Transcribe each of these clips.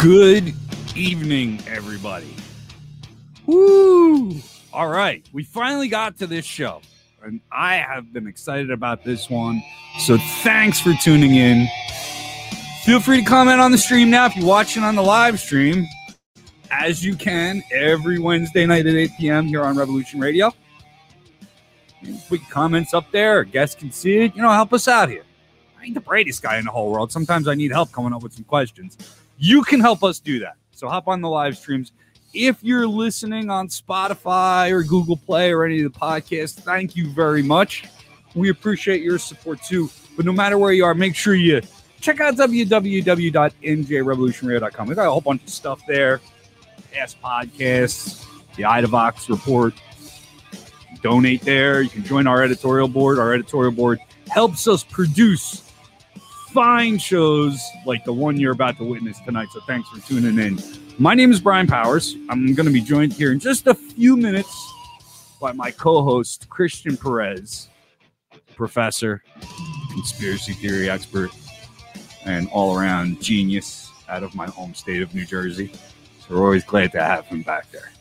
Good evening, everybody. Woo! All right, we finally got to this show, and I have been excited about this one, so thanks for tuning in. Feel free to comment on the stream now if you're watching on the live stream, as you can every Wednesday night at 8 p.m. here on Revolution Radio. Put comments up there, guests can see it. Help us out here. I ain't the brightest guy in the whole world. Sometimes I need help coming up with some questions. You can help us do that. So hop on the live streams. If you're listening on Spotify or Google Play or any of the podcasts, thank you very much. We appreciate your support too. But no matter where you are, make sure you check out www.njrevolutionradio.com. We got a whole bunch of stuff there. Past podcasts, the IDAVOX report. Donate there. You can join our editorial board. Our editorial board helps us produce fine shows like the one you're about to witness tonight. So thanks for tuning in. My name is Brian Powers. I'm going to be joined here in just a few minutes by my co-host, Christian Perez, professor, conspiracy theory expert, and all-around genius out of my home state of New Jersey. So we're always glad to have him back there.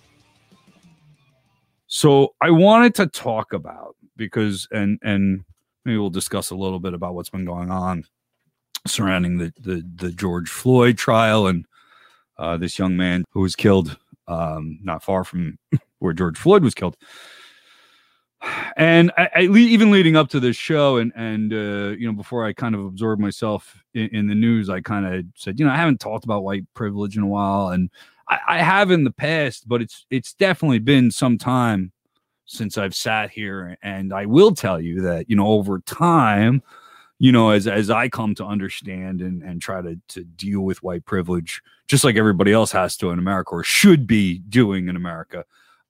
So I wanted to talk about, because, and maybe we'll discuss a little bit about what's been going on surrounding the George Floyd trial and this young man who was killed not far from where George Floyd was killed. And even leading up to this show and before I kind of absorbed myself in the news, I kind of said, I haven't talked about white privilege in a while. And I have in the past, but it's definitely been some time since I've sat here. And I will tell you that, over time, as I come to understand and try to deal with white privilege, just like everybody else has to in America or should be doing in America,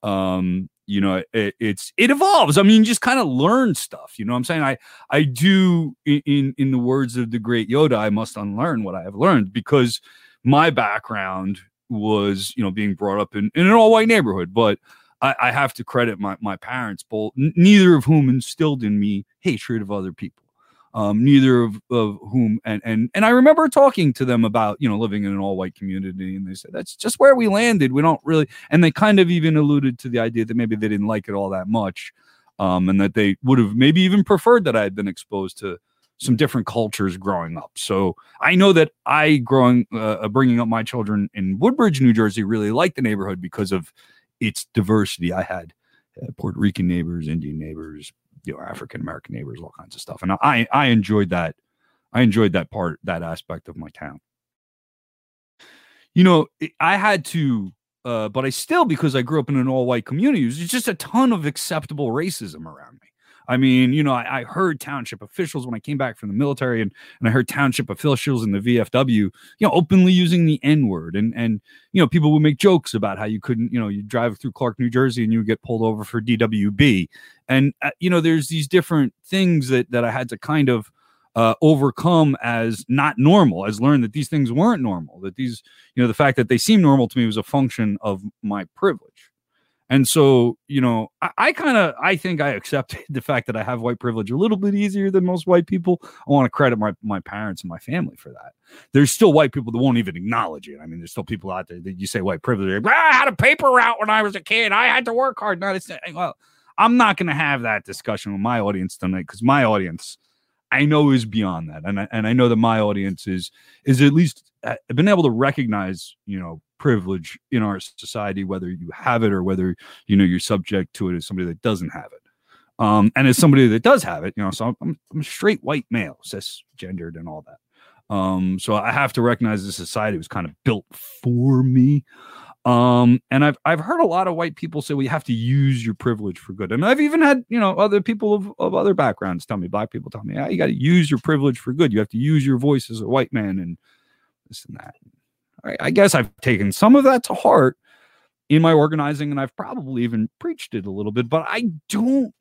it evolves. I mean, you just kind of learn stuff. You know what I'm saying? I do, in the words of the great Yoda, I must unlearn what I have learned, because my background was, being brought up in an all-white neighborhood. But I have to credit my parents, both, neither of whom instilled in me hatred of other people. Neither of whom, and I remember talking to them about, living in an all-white community, and they said, that's just where we landed. We don't really, and they kind of even alluded to the idea that maybe they didn't like it all that much, and that they would have maybe even preferred that I had been exposed to some different cultures growing up. So I know that bringing up my children in Woodbridge, New Jersey, really liked the neighborhood because of its diversity. I had Puerto Rican neighbors, Indian neighbors, African American neighbors, all kinds of stuff, and I enjoyed that. I enjoyed that aspect of my town. I had to, but I still, because I grew up in an all-white community, there's just a ton of acceptable racism around me. I mean, I heard township officials when I came back from the military, and I heard township officials in the VFW, openly using the N-word, and people would make jokes about how you couldn't, you drive through Clark, New Jersey, and you would get pulled over for DWB, and there's these different things that I had to kind of overcome as not normal, as learn that these things weren't normal, that these, the fact that they seemed normal to me was a function of my privilege. And so, I think I accepted the fact that I have white privilege a little bit easier than most white people. I want to credit my parents and my family for that. There's still white people that won't even acknowledge it. I mean, there's still people out there that you say white privilege. Like, I had a paper route when I was a kid. I had to work hard. Well, I'm not going to have that discussion with my audience tonight, because my audience, I know, is beyond that. And I know that my audience is at least been able to recognize, privilege in our society, whether you have it or whether, you're subject to it as somebody that doesn't have it. And as somebody that does have it, so I'm a straight white male, cisgendered and all that. So I have to recognize this society was kind of built for me. And I've heard a lot of white people say, well, you have to use your privilege for good. And I've even had, other people of other backgrounds tell me, black people tell me, you got to use your privilege for good. You have to use your voice as a white man and this and that. I guess I've taken some of that to heart in my organizing, and I've probably even preached it a little bit, but I don't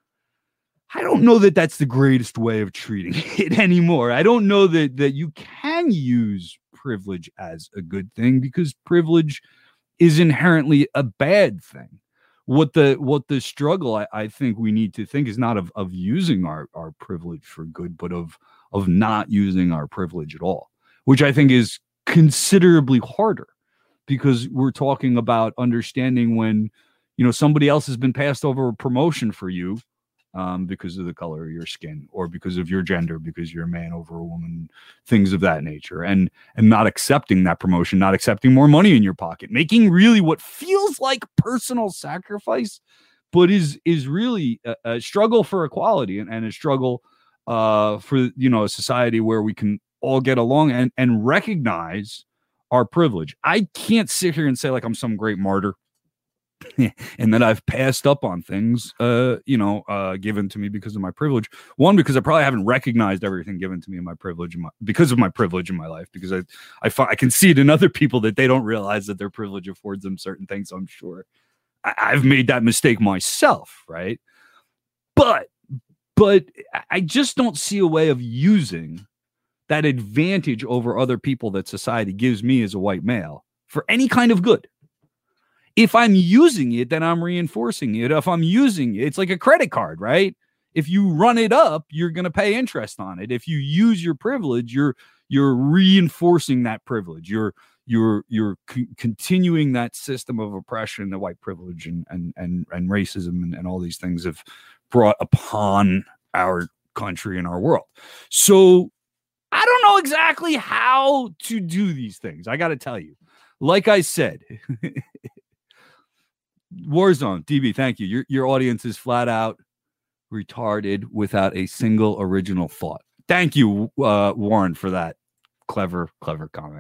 know that that's the greatest way of treating it anymore. I don't know that you can use privilege as a good thing, because privilege is inherently a bad thing. What the struggle I think we need to think is not of using our privilege for good, but of not using our privilege at all, which I think is considerably harder, because we're talking about understanding when, somebody else has been passed over a promotion for you, because of the color of your skin, or because of your gender, because you're a man over a woman, things of that nature, and not accepting that promotion, not accepting more money in your pocket, making really what feels like personal sacrifice, but is really a struggle for equality, and a struggle for a society where we can all get along and recognize our privilege. I can't sit here and say like I'm some great martyr and that I've passed up on things, given to me because of my privilege. One, because I probably haven't recognized everything given to me in my privilege, because of my privilege in my life, because I can see it in other people that they don't realize that their privilege affords them certain things. So I'm sure I've made that mistake myself, right? But I just don't see a way of using that advantage over other people that society gives me as a white male for any kind of good. If I'm using it, then I'm reinforcing it. If I'm using it, it's like a credit card, right? If you run it up, you're going to pay interest on it. If you use your privilege, you're reinforcing that privilege. You're continuing that system of oppression that white privilege and racism and all these things have brought upon our country and our world. So I don't know exactly how to do these things. I got to tell you, like I said, Warzone, DB, thank you. Your audience is flat out retarded without a single original thought. Thank you, Warren, for that clever comment.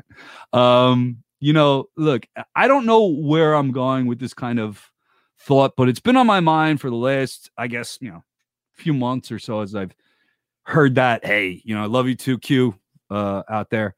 Look, I don't know where I'm going with this kind of thought, but it's been on my mind for the last, I guess, few months or so, as I've heard that, hey, I love you too, Q, out there.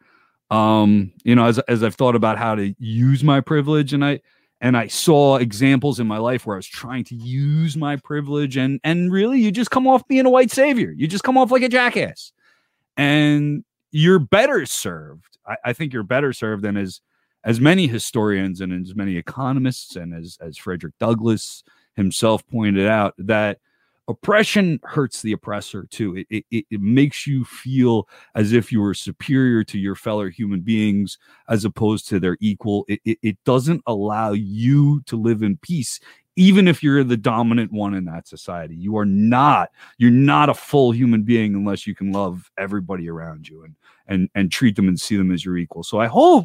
As I've thought about how to use my privilege, and I saw examples in my life where I was trying to use my privilege, and really you just come off being a white savior. You just come off like a jackass, and you're better served. I think you're better served than as many historians and as many economists and as Frederick Douglass himself pointed out, that oppression hurts the oppressor too. It makes you feel as if you were superior to your fellow human beings as opposed to their equal. It doesn't allow you to live in peace, even if you're the dominant one in that society. You're not a full human being unless you can love everybody around you and treat them and see them as your equal. So I hope,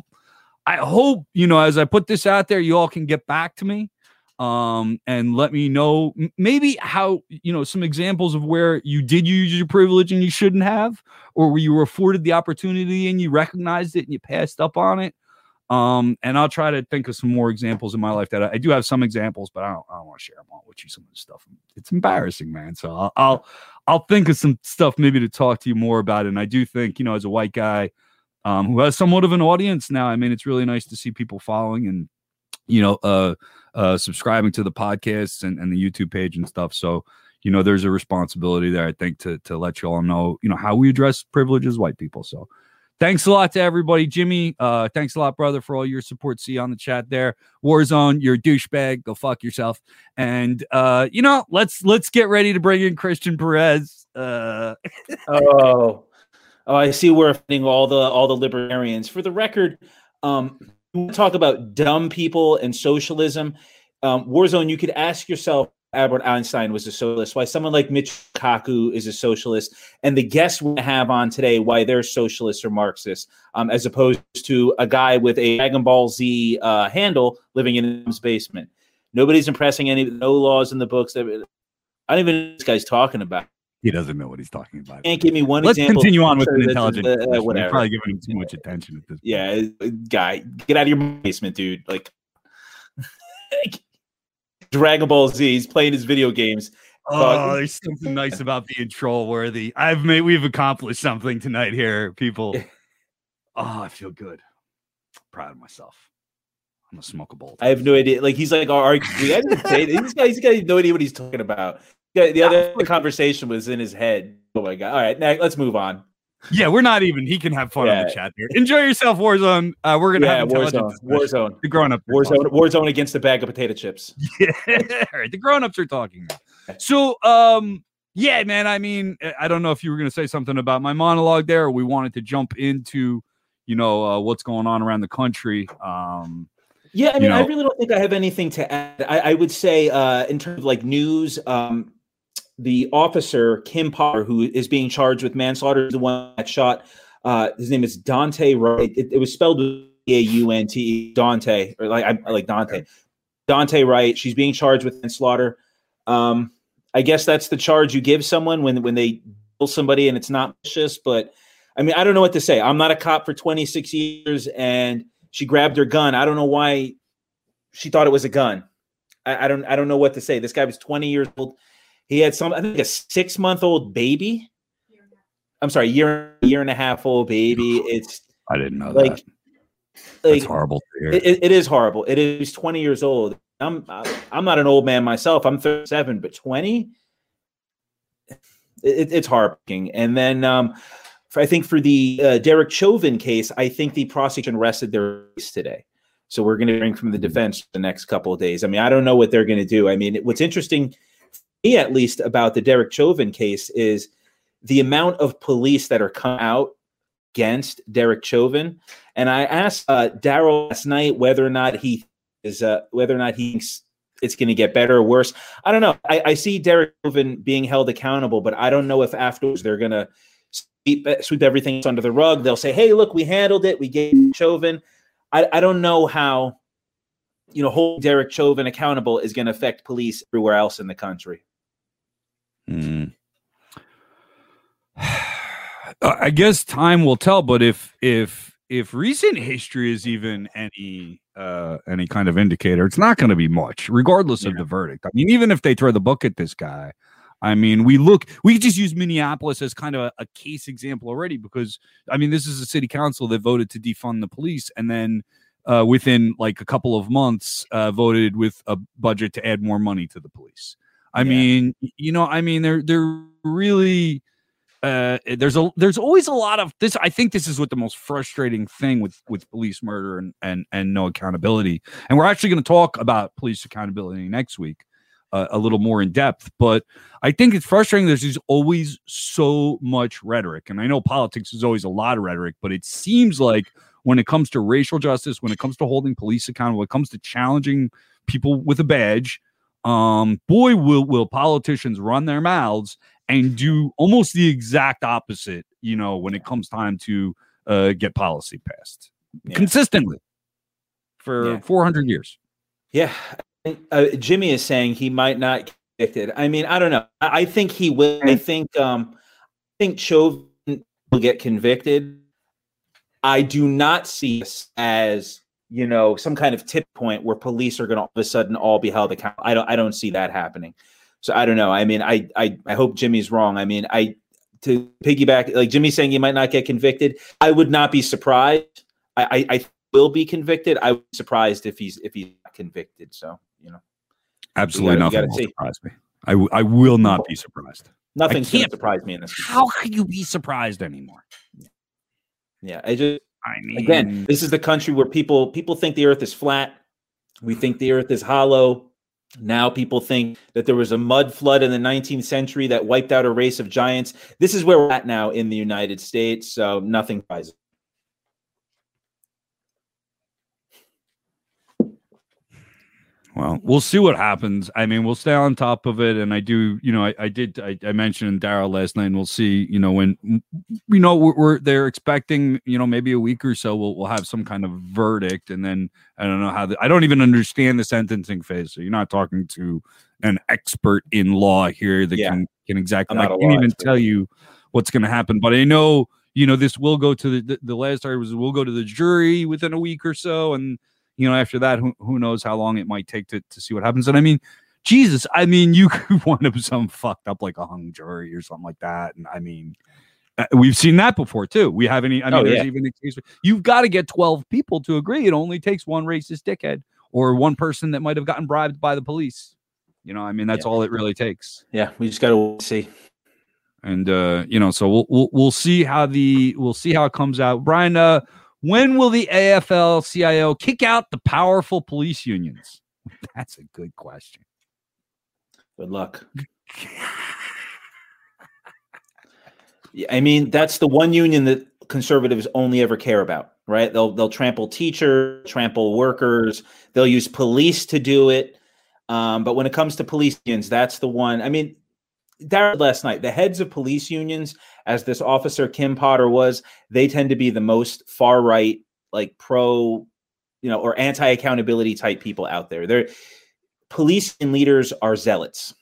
as I put this out there, you all can get back to me. And let me know maybe how, some examples of where you did use your privilege and you shouldn't have, or where you were afforded the opportunity and you recognized it and you passed up on it. And I'll try to think of some more examples in my life that I do have some examples, but I don't want to share them all with you. Some of the stuff, it's embarrassing, man. So I'll think of some stuff maybe to talk to you more about it. And I do think, as a white guy, who has somewhat of an audience now, I mean, it's really nice to see people following and, subscribing to the podcasts and the YouTube page and stuff. So, there's a responsibility there, I think, to let you all know, how we address privilege as white people. So thanks a lot to everybody. Jimmy, thanks a lot, brother, for all your support. See you on the chat there. Warzone, you're a douchebag. Go fuck yourself. And, let's get ready to bring in Christian Perez. Oh, I see we're offending all the libertarians. For the record, we talk about dumb people and socialism. Warzone, you could ask yourself, Albert Einstein was a socialist, why someone like Mitch Kaku is a socialist, and the guests we have on today, why they're socialists or Marxists, as opposed to a guy with a Dragon Ball Z handle living in his basement. Nobody's impressing no laws in the books. I don't even know what this guy's talking about. He doesn't know what he's talking about. Can't give me one Let's example. Let's continue on with an intelligent whatever. You're probably giving him too much attention at this point. Yeah, guy, get out of your basement, dude. Like, Dragon Ball Z, he's playing his video games. Oh, there's something nice about being troll worthy. We've accomplished something tonight here, people. Oh, I feel good. Proud of myself. I'm gonna smoke a bowl. I have no idea. Like, he's like, this guy's got no idea what he's talking about. The other conversation was in his head. Oh my god! All right, now let's move on. Yeah, we're not even. He can have fun on the chat here. Enjoy yourself, Warzone. We're gonna have Warzone. The grown-up. Warzone against the bag of potato chips. Yeah, all right. The grown-ups are talking now. So, yeah, man. I mean, I don't know if you were gonna say something about my monologue there, or we wanted to jump into, what's going on around the country. Yeah, I mean, I really don't think I have anything to add. I would say, in terms of like news, the officer, Kim Potter, who is being charged with manslaughter, is the one that shot. His name is Daunte Wright. It was spelled Daunte, Dante, or I like Dante. Daunte Wright. She's being charged with manslaughter. I guess that's the charge you give someone when they kill somebody and it's not malicious. But I mean, I don't know what to say. I'm not a cop for 26 years, and she grabbed her gun. I don't know why she thought it was a gun. I don't know what to say. This guy was 20 years old. He had I think a 6-month-old baby. I'm sorry, year and a half old baby. I didn't know that. It's horrible to hear. It is horrible. It is 20 years old. I'm not an old man myself. I'm 37, but 20. It's heartbreaking. And then I think for the Derek Chauvin case, I think the prosecution rested their case today. So we're going to bring from the defense the next couple of days. I mean, I don't know what they're going to do. I mean, what's interesting, for me at least, about the Derek Chauvin case is the amount of police that are come out against Derek Chauvin. And I asked Daryl last night whether or not he thinks it's going to get better or worse. I don't know. I see Derek Chauvin being held accountable, but I don't know if afterwards they're going to sweep everything under the rug. They'll say, hey, look, we handled it. We gave Chauvin. I don't know how, holding Derek Chauvin accountable is going to affect police everywhere else in the country. I guess time will tell, but if recent history is even any kind of indicator, it's not going to be much, regardless of the verdict. I mean, even if they throw the book at this guy, I mean, we just use Minneapolis as kind of a case example already, because I mean, this is a city council that voted to defund the police, and then within like a couple of months voted with a budget to add more money to the police. I mean, they're really. There's always a lot of this. I think this is what the most frustrating thing with police murder and no accountability. And we're actually going to talk about police accountability next week, a little more in depth. But I think it's frustrating. There's always so much rhetoric, and I know politics is always a lot of rhetoric, but it seems like when it comes to racial justice, when it comes to holding police accountable, when it comes to challenging people with a badge, boy, will politicians run their mouths and do almost the exact opposite, when it comes time to get policy passed consistently for 400 years. Yeah. Jimmy is saying he might not get convicted. I mean, I don't know. I think he will. I think Chauvin will get convicted. I do not see this as, some kind of tip point where police are going to all of a sudden all be held accountable. I don't see that happening. So I don't know. I mean, I hope Jimmy's wrong. I mean, to piggyback, like Jimmy's saying he might not get convicted. I would not be surprised. I will be convicted. I would be surprised if he's not convicted. So, absolutely nothing will surprise me. I will not be surprised. Nothing's going to surprise me in this. How can you be surprised anymore? Yeah, again, this is the country where people think the earth is flat. We think the earth is hollow. Now people think that there was a mud flood in the 19th century that wiped out a race of giants. This is where we're at now in the United States. So nothing surprises. Well, we'll see what happens. I mean, we'll stay on top of it. And I do, I mentioned Daryl last night, and we'll see, when, they're expecting, maybe a week or so, we'll have some kind of verdict. And then I don't know I don't even understand the sentencing phase. So you're not talking to an expert in law here that can exactly, I can't even tell you what's going to happen. But I know, this will go to the last argument was we'll go to the jury within a week or so. And, after that, who knows how long it might take to see what happens. And I mean, Jesus, you could wind up some fucked up like a hung jury or something like that. And I mean, we've seen that before too. We haven't. There's even a case where you've got to get 12 people to agree. It only takes one racist dickhead or one person that might have gotten bribed by the police. That's all it really takes. Yeah, we just got to see. And so we'll see how it comes out. Brian, when will the AFL-CIO kick out the powerful police unions? That's a good question. Good luck. Yeah, I mean, that's the one union that conservatives only ever care about, right? They'll trample teachers, trample workers. They'll use police to do it. But when it comes to police unions, that's the one. I mean, Darryl last night, the heads of police unions, as this officer Kim Potter was, they tend to be the most far right, like pro, or anti-accountability type people out there. They're police and leaders are zealots.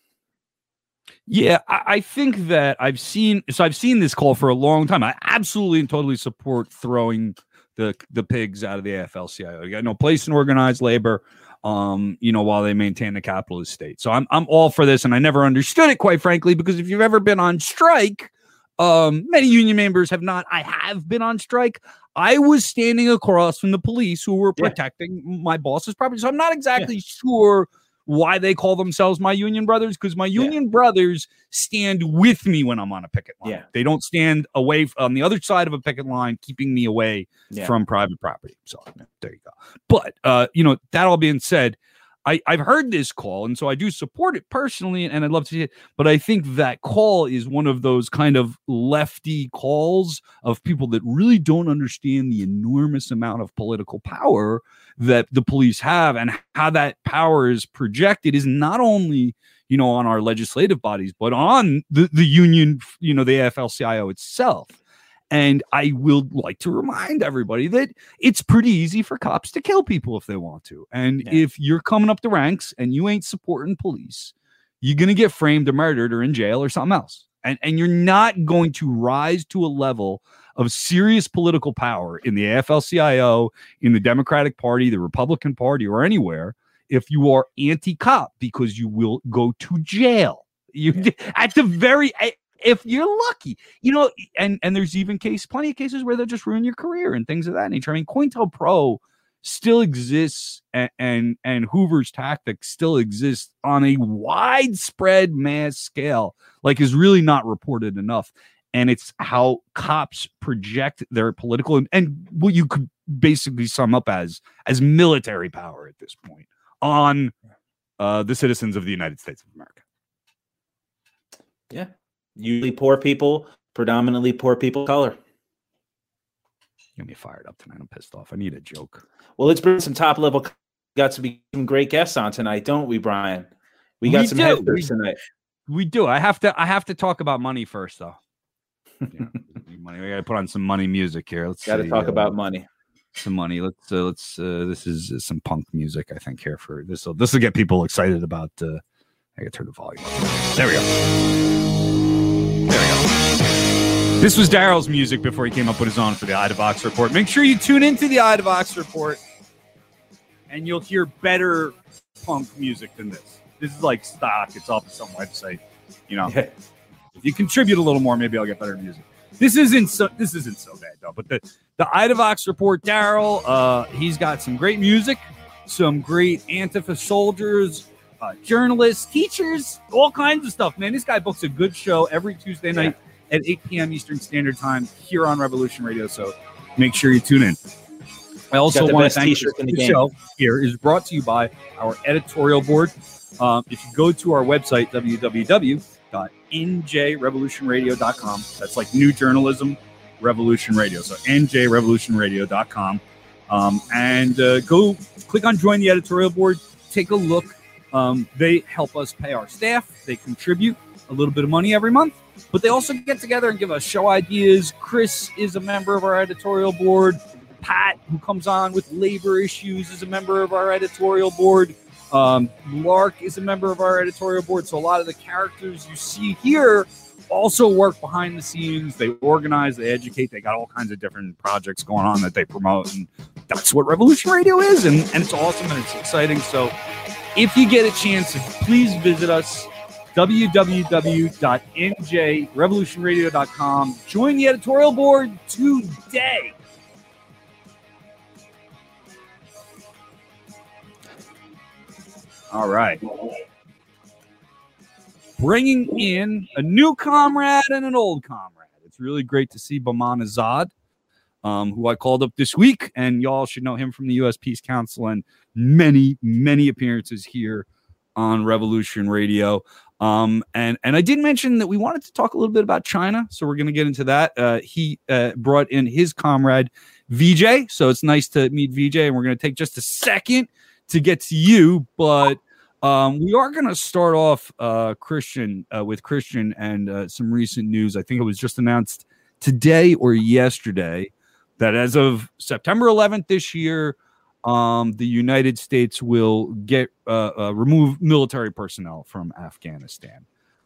Yeah, I think that I've seen this call for a long time. I absolutely and totally support throwing the pigs out of the AFL-CIO. You got no place in organized labor, while they maintain the capitalist state. So I'm all for this, and I never understood it, quite frankly, because if you've ever been on strike, many union members have not. I have been on strike. I was standing across from the police who were protecting my boss's property. So I'm not exactly sure why they call themselves my union brothers, because my union brothers stand with me when I'm on a picket line. Yeah. They don't stand away on the other side of a picket line, keeping me away from private property. So there you go. But, that all being said, I've heard this call, and so I do support it personally, and I'd love to see it. But I think that call is one of those kind of lefty calls of people that really don't understand the enormous amount of political power that the police have, and how that power is projected is not only, on our legislative bodies, but on the union, the AFL-CIO itself. And I will like to remind everybody that it's pretty easy for cops to kill people if they want to. And if you're coming up the ranks and you ain't supporting police, you're going to get framed or murdered or in jail or something else. And you're not going to rise to a level of serious political power in the AFL-CIO, in the Democratic Party, the Republican Party, or anywhere if you are anti-cop, because you will go to jail. At the very... If you're lucky, and there's even plenty of cases where they'll just ruin your career and things of that nature. I mean, COINTELPRO still exists, and Hoover's tactics still exist on a widespread mass scale, like is really not reported enough. And it's how cops project their political and what you could basically sum up as military power at this point on the citizens of the United States of America. Yeah. Usually poor people, predominantly poor people of color. Get me fired up tonight. I'm pissed off. I need a joke. Well, let's bring some top level. Got to be some great guests on tonight, don't we, Brian? We got some headers tonight. We do. I have to talk about money first, though. Money. We got to put on some money music here. Let's got to talk about money. Some money. Let's. This is some punk music, I think, here for this. This will get people excited about. I gotta turn the volume up. There we go. This was Darryl's music before he came up with his own for the Eye to Vox Report. Make sure you tune into the Eye to Vox Report, and you'll hear better punk music than this. This is like stock. It's off of some website. If you contribute a little more, maybe I'll get better music. This isn't so bad though. But the Eye to Vox Report, Darryl, he's got some great music, some great Antifa soldiers, journalists, teachers, all kinds of stuff. Man, this guy books a good show every Tuesday night at 8 p.m. Eastern Standard Time here on Revolution Radio. So make sure you tune in. I also want to thank you. The show here is brought to you by our editorial board. If you go to our website, www.njrevolutionradio.com, that's like New Journalism Revolution Radio. So njrevolutionradio.com. And go click on Join the Editorial Board. Take a look. They help us pay our staff. They contribute a little bit of money every month, but they also get together and give us show ideas. Chris is a member of our editorial board. Pat, who comes on with labor issues, is a member of our editorial board. Lark is a member of our editorial board. So a lot of the characters you see here also work behind the scenes. They organize, they educate. They got all kinds of different projects going on that they promote. And that's what Revolution Radio is. And it's awesome and it's exciting. So if you get a chance, please visit us, www.njrevolutionradio.com. Join the editorial board today. All right. Bringing in a new comrade and an old comrade. It's really great to see Bauman Azad, who I called up this week, and y'all should know him from the U.S. Peace Council and many, many appearances here on Revolution Radio. And I did mention that we wanted to talk a little bit about China, so we're going to get into that. He brought in his comrade VJ, so it's nice to meet VJ, and we're going to take just a second to get to you, but we are going to start off Christian with Christian and some recent news. I think it was just announced today or yesterday that as of September 11th this year, the United States will get remove military personnel from Afghanistan.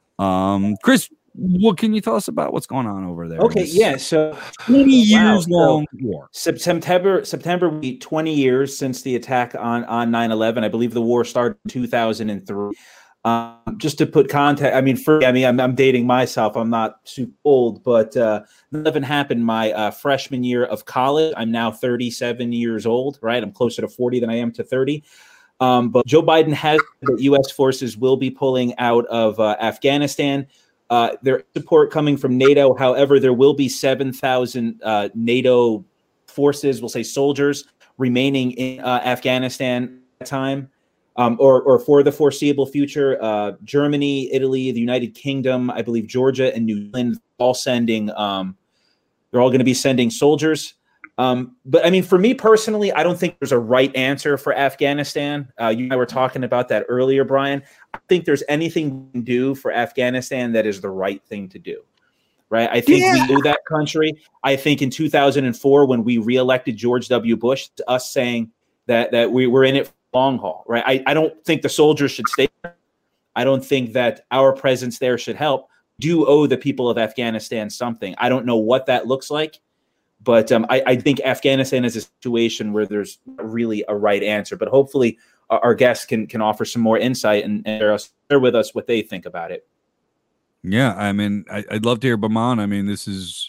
Chris, what can you tell us about what's going on over there? Okay, yeah. So 20 years long war. September will be 20 years since the attack on 9/11. I believe the war started in 2003. Just to put context, I'm dating myself. I'm not super old, but 9/11 happened my freshman year of college. I'm now 37 years old, right? I'm closer to 40 than I am to 30. But Joe Biden has that U.S. forces will be pulling out of Afghanistan. Their support coming from NATO. However, there will be 7,000 NATO forces, we'll say soldiers, remaining in Afghanistan at the time. Or for the foreseeable future. Germany, Italy, the United Kingdom, I believe Georgia and New Zealand all sending. They're all going to be sending soldiers. But I mean, for me personally, I don't think there's a right answer for Afghanistan. You and I were talking about that earlier, Brian. I think there's anything we can do for Afghanistan that is the right thing to do. Right. I think we knew that country. I think in 2004, when we reelected George W. Bush, us saying that we were in it long haul, right? I don't think the soldiers should stay there. I don't think that our presence there should help. Do owe the people of Afghanistan something. I don't know what that looks like, but I think Afghanistan is a situation where there's not really a right answer. But hopefully our guests can offer some more insight and share with us what they think about it. Yeah, I mean, I'd love to hear Baman. I mean, this is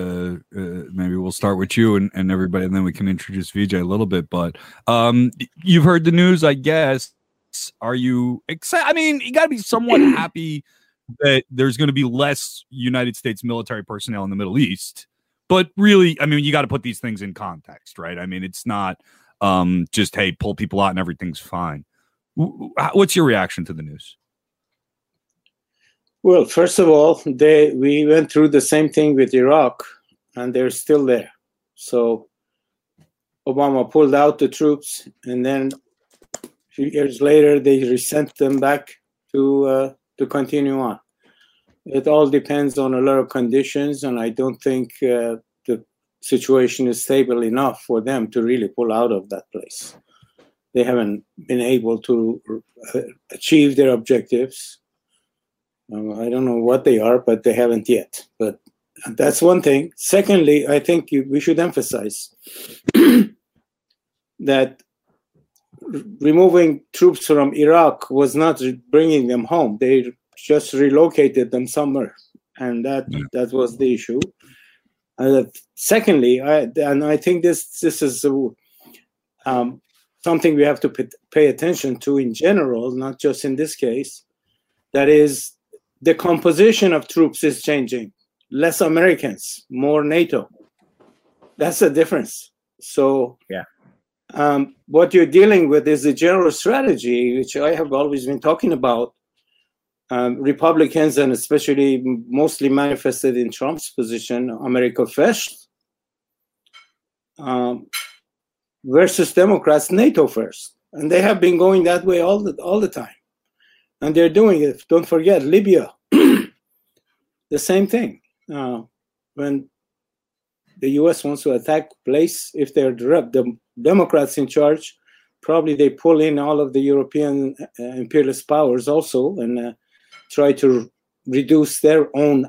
maybe we'll start with you and everybody, and then we can introduce VJ a little bit. But you've heard the news, I guess. Are you excited? I mean, you got to be somewhat happy that there's going to be less United States military personnel in the Middle East. But really, I mean, you got to put these things in context, right? I mean, it's not just, hey, pull people out and everything's fine. What's your reaction to the news? Well, first of all, we went through the same thing with Iraq, and they're still there. So Obama pulled out the troops, and then a few years later, they resent them back to continue on. It all depends on a lot of conditions, and I don't think the situation is stable enough for them to really pull out of that place. They haven't been able to achieve their objectives. I don't know what they are, but they haven't yet. But that's one thing. Secondly, I think we should emphasize that removing troops from Iraq was not bringing them home. They just relocated them somewhere, and that was the issue. Secondly, I think this is something we have to pay attention to in general, not just in this case. That is, the composition of troops is changing. Less Americans, more NATO. That's the difference. So, what you're dealing with is the general strategy, which I have always been talking about. Republicans, and especially mostly manifested in Trump's position, America first, versus Democrats, NATO first. And they have been going that way all the time. And they're doing it. Don't forget, Libya, the same thing. When the U.S. wants to attack a place, if they're the Democrats in charge, probably they pull in all of the European imperialist powers also and try to reduce their own,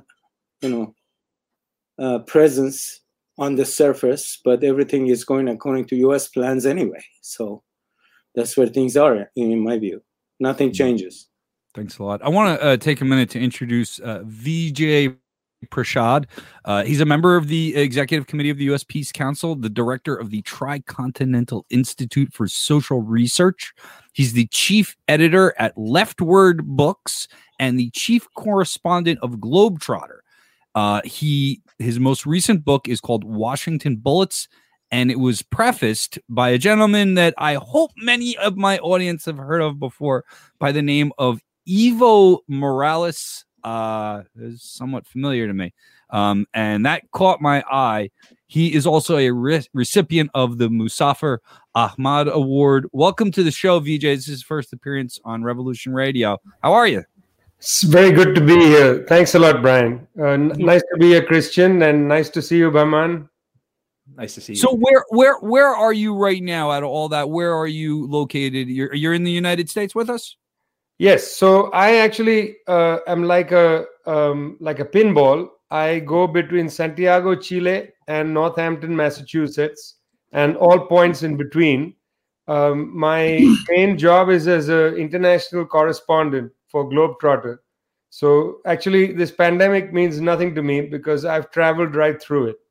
presence on the surface. But everything is going according to U.S. plans anyway. So that's where things are, in my view. Nothing changes. Thanks a lot. I want to take a minute to introduce VJ Prashad. He's a member of the Executive Committee of the U.S. Peace Council, the director of the Tricontinental Institute for Social Research. He's the chief editor at Leftward Books and the chief correspondent of Globetrotter. His most recent book is called Washington Bullets, and it was prefaced by a gentleman that I hope many of my audience have heard of before by the name of Evo Morales is somewhat familiar to me. And that caught my eye. He is also a recipient of the Musafir Ahmad Award. Welcome to the show, VJ. This is his first appearance on Revolution Radio. How are you? It's very good to be here. Thanks a lot, Brian. Nice to be a Christian, and nice to see you, Bahman. Nice to see you. So where are you right now out of all that? Where are you located? You're in the United States with us? Yes. So I actually am like a pinball. I go between Santiago, Chile, and Northampton, Massachusetts, and all points in between. My main job is as an international correspondent for Globetrotter. So actually, this pandemic means nothing to me because I've traveled right through it.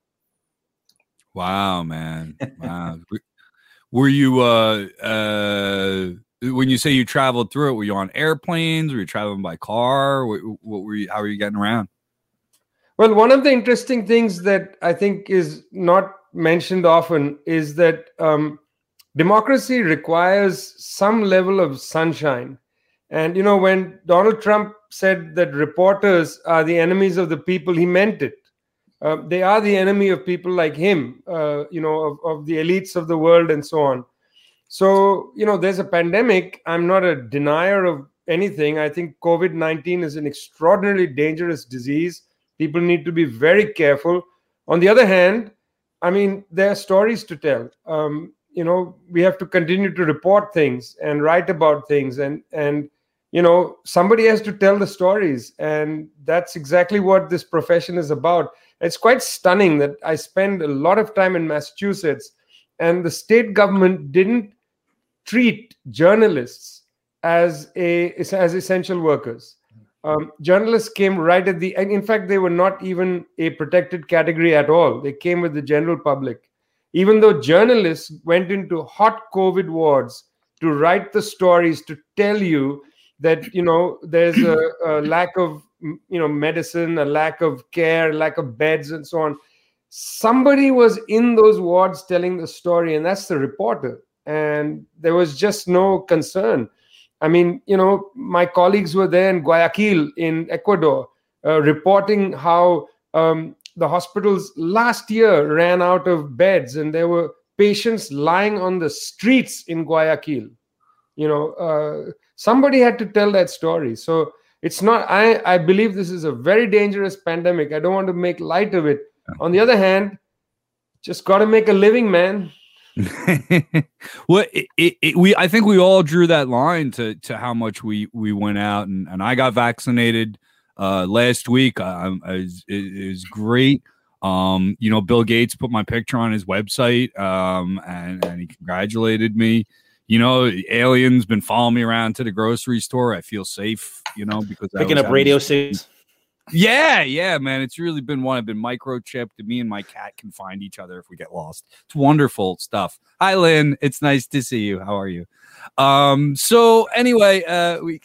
Wow, man. Wow. Were you when you say you traveled through it, were you on airplanes? Were you traveling by car? What were you? How were you getting around? Well, one of the interesting things that I think is not mentioned often is that democracy requires some level of sunshine. And, when Donald Trump said that reporters are the enemies of the people, he meant it. They are the enemy of people like him, of the elites of the world and so on. So, there's a pandemic. I'm not a denier of anything. I think COVID-19 is an extraordinarily dangerous disease. People need to be very careful. On the other hand, there are stories to tell. We have to continue to report things and write about things. And somebody has to tell the stories. And that's exactly what this profession is about. It's quite stunning that I spend a lot of time in Massachusetts, and the state government didn't treat journalists as essential workers. Journalists came right at the end. In fact, they were not even a protected category at all. They came with the general public. Even though journalists went into hot COVID wards to write the stories, to tell you that, there's a lack of, medicine, a lack of care, lack of beds and so on. Somebody was in those wards telling the story, and that's the reporter. And there was just no concern. My colleagues were there in Guayaquil in Ecuador, reporting how the hospitals last year ran out of beds, and there were patients lying on the streets in Guayaquil. Somebody had to tell that story. So it's not, I believe this is a very dangerous pandemic. I don't want to make light of it. On the other hand, just got to make a living, man. Well, I think we all drew that line to how much we went out, and I got vaccinated last week. It was great. Bill Gates put my picture on his website, and he congratulated me. Aliens been following me around to the grocery store. I feel safe, because picking up radio signals. Yeah, man. It's really been one. I've been microchipped, and me and my cat can find each other if we get lost. It's wonderful stuff. Hi, Lynn. It's nice to see you. How are you? So anyway, we.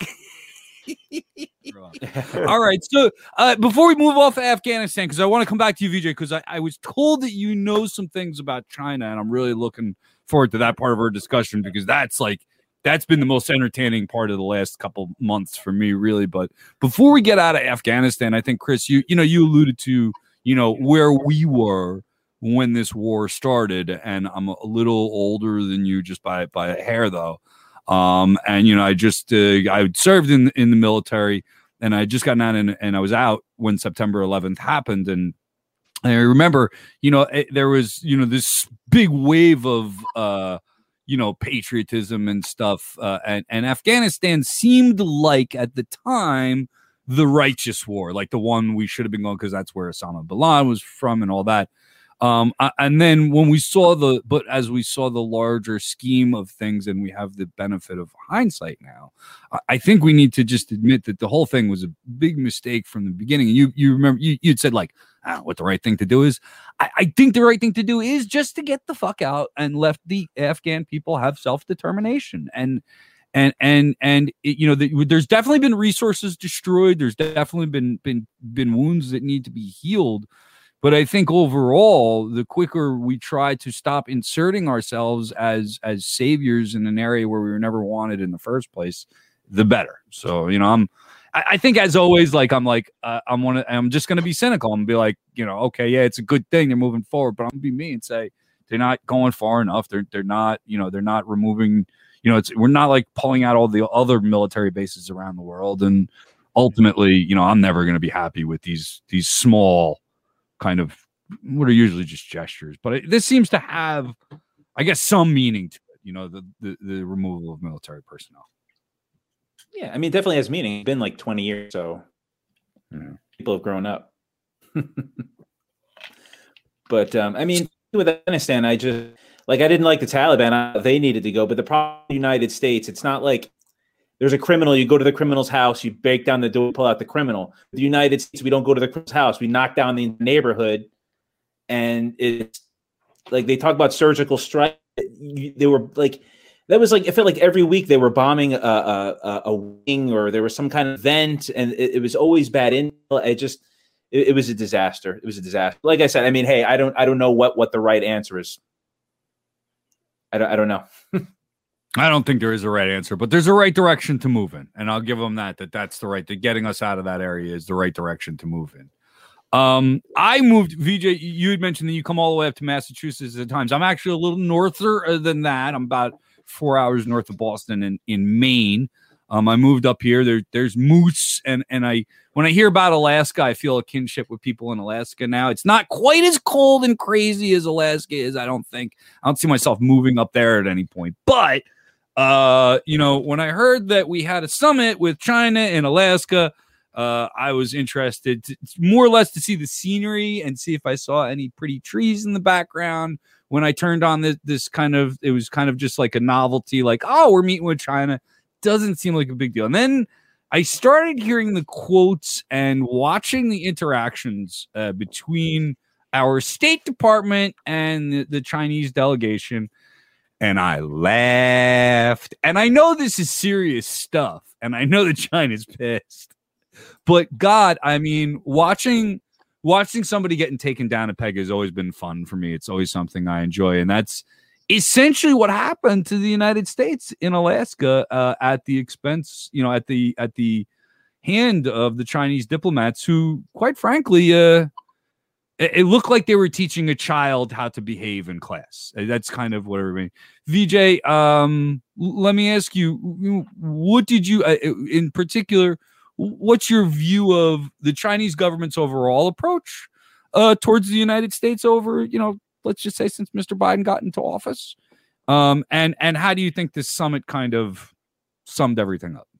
All right. So before we move off of Afghanistan, because I want to come back to you, VJ, because I was told that you know some things about China, and I'm really looking forward to that part of our discussion, because that's been the most entertaining part of the last couple months for me, really. But before we get out of Afghanistan, I think, Chris, you alluded to, where we were when this war started, and I'm a little older than you just by a hair, though. And I served in the military, and I just got out, and I was out when September 11th happened, and I remember, there was, this big wave of patriotism and stuff. And Afghanistan seemed like, at the time, the righteous war, like the one we should have been going, because that's where Osama bin Laden was from and all that. And then when we saw as we saw the larger scheme of things, and we have the benefit of hindsight now, I think we need to just admit that the whole thing was a big mistake from the beginning. And you remember, you'd said, like, I don't know what the right thing to do is. I think the right thing to do is just to get the fuck out and let the Afghan people have self-determination. And there's definitely been resources destroyed. There's definitely been wounds that need to be healed. But I think overall, the quicker we try to stop inserting ourselves as saviors in an area where we were never wanted in the first place, the better. So, I think as always, I'm just going to be cynical and be like, okay, yeah, it's a good thing they're moving forward, but I'm going to be me and say they're not going far enough. They're not, they're not removing, we're not like pulling out all the other military bases around the world. And ultimately, I'm never going to be happy with these small kind of what are usually just gestures, but this seems to have, I guess, some meaning to it, the removal of military personnel. Yeah, I mean, it definitely has meaning. It's been like 20 years, so people have grown up. But I mean, with Afghanistan, I didn't like the Taliban. They needed to go, but the problem in the United States, it's not like there's a criminal. You go to the criminal's house, you break down the door, pull out the criminal. The United States, we don't go to the criminal's house. We knock down the neighborhood, and it's like they talk about surgical strike. They were like. That was like, it felt like every week they were bombing a wing, or there was some kind of event, and it was always bad intel. It was a disaster. It was a disaster. Like I said, I mean, hey, I don't know what the right answer is. I don't know. I don't think there is a right answer, but there's a right direction to move in, and I'll give them that's the right. Getting us out of that area is the right direction to move in. I moved, VJ. You had mentioned that you come all the way up to Massachusetts at times. I'm actually a little norther than that. I'm about 4 hours north of Boston in Maine. I moved up here. There's moose, and when I hear about Alaska, I feel a kinship with people in Alaska now. It's not quite as cold and crazy as Alaska is, I don't think. I don't see myself moving up there at any point. But when I heard that we had a summit with China in Alaska, I was interested more or less to see the scenery and see if I saw any pretty trees in the background. When I turned on it was kind of just like a novelty, like, oh, we're meeting with China. Doesn't seem like a big deal. And then I started hearing the quotes and watching the interactions between our State Department and the Chinese delegation. And I laughed. And I know this is serious stuff. And I know that China's pissed. But God, I mean, watching somebody getting taken down a peg has always been fun for me. It's always something I enjoy. And that's essentially what happened to the United States in Alaska at the expense, at the hand of the Chinese diplomats who, quite frankly, it looked like they were teaching a child how to behave in class. That's kind of what everybody. VJ, let me ask you, what did you, in particular, what's your view of the Chinese government's overall approach towards the United States over, let's just say since Mr. Biden got into office? And how do you think this summit kind of summed everything up?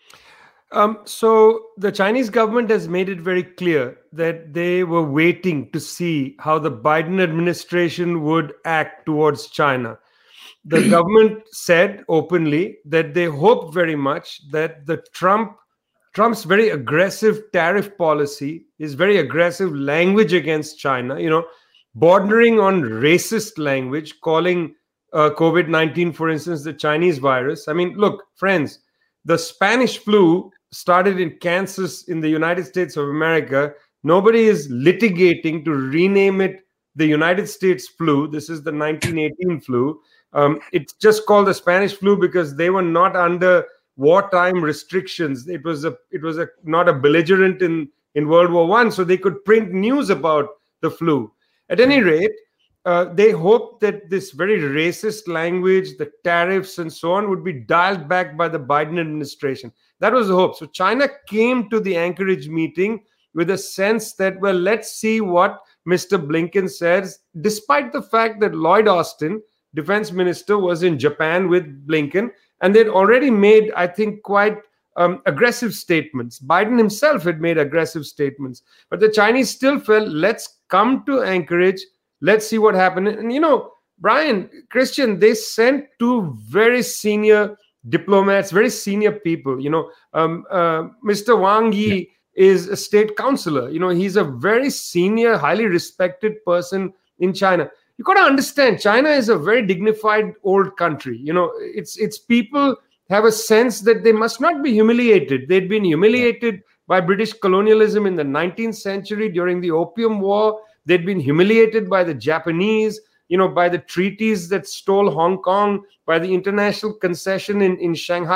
So the Chinese government has made it very clear that they were waiting to see how the Biden administration would act towards China. The government said openly that they hope very much that the Trump's very aggressive tariff policy, his very aggressive language against China, bordering on racist language, calling COVID-19, for instance, the Chinese virus. I mean, look, friends, the Spanish flu started in Kansas in the United States of America. Nobody is litigating to rename it the United States flu. This is the 1918 flu. It's just called the Spanish flu because they were not under wartime restrictions. It was not a belligerent in World War I, so they could print news about the flu. At any rate, they hoped that this very racist language, the tariffs and so on, would be dialed back by the Biden administration. That was the hope. So China came to the Anchorage meeting with a sense that, well, let's see what Mr. Blinken says, despite the fact that Lloyd Austin, defense minister, was in Japan with Blinken, and they'd already made, I think, quite aggressive statements. Biden himself had made aggressive statements. But the Chinese still felt, let's come to Anchorage, let's see what happened. And, Brian, Christian, they sent two very senior diplomats, very senior people. Mr. Wang Yi is a state counselor. He's a very senior, highly respected person in China. You got to understand, China is a very dignified old country. Its people have a sense that they must not be humiliated. They'd been humiliated by British colonialism in the 19th century during the Opium War. They'd been humiliated by the Japanese, by the treaties that stole Hong Kong, by the international concession in Shanghai.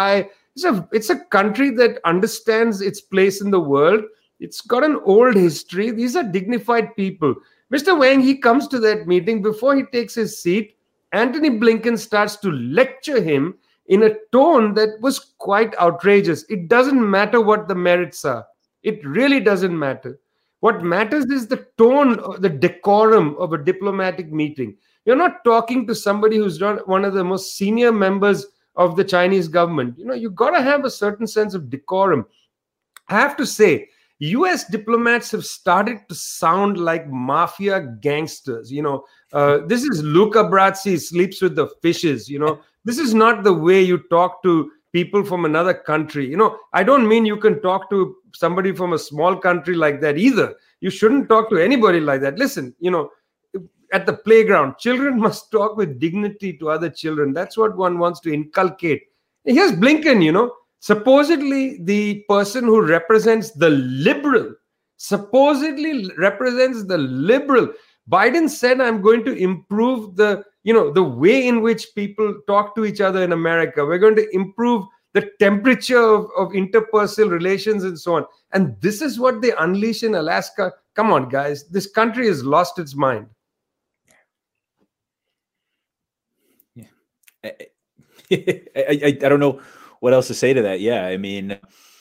It's a country that understands its place in the world. It's got an old history. These are dignified people. Mr. Wang, he comes to that meeting. Before he takes his seat, Antony Blinken starts to lecture him in a tone that was quite outrageous. It doesn't matter what the merits are. It really doesn't matter. What matters is the tone, the decorum of a diplomatic meeting. You're not talking to somebody who's not one of the most senior members of the Chinese government. You've got to have a certain sense of decorum. I have to say, US diplomats have started to sound like mafia gangsters. This is Luca Brasi sleeps with the fishes. This is not the way you talk to people from another country. I don't mean you can talk to somebody from a small country like that either. You shouldn't talk to anybody like that. Listen, at the playground, children must talk with dignity to other children. That's what one wants to inculcate. Here's Blinken, supposedly the person who represents the liberal, Biden said, I'm going to improve the way in which people talk to each other in America. We're going to improve the temperature of interpersonal relations and so on. And this is what they unleash in Alaska. Come on, guys. This country has lost its mind. Yeah. I don't know what else to say to that. Yeah, I mean,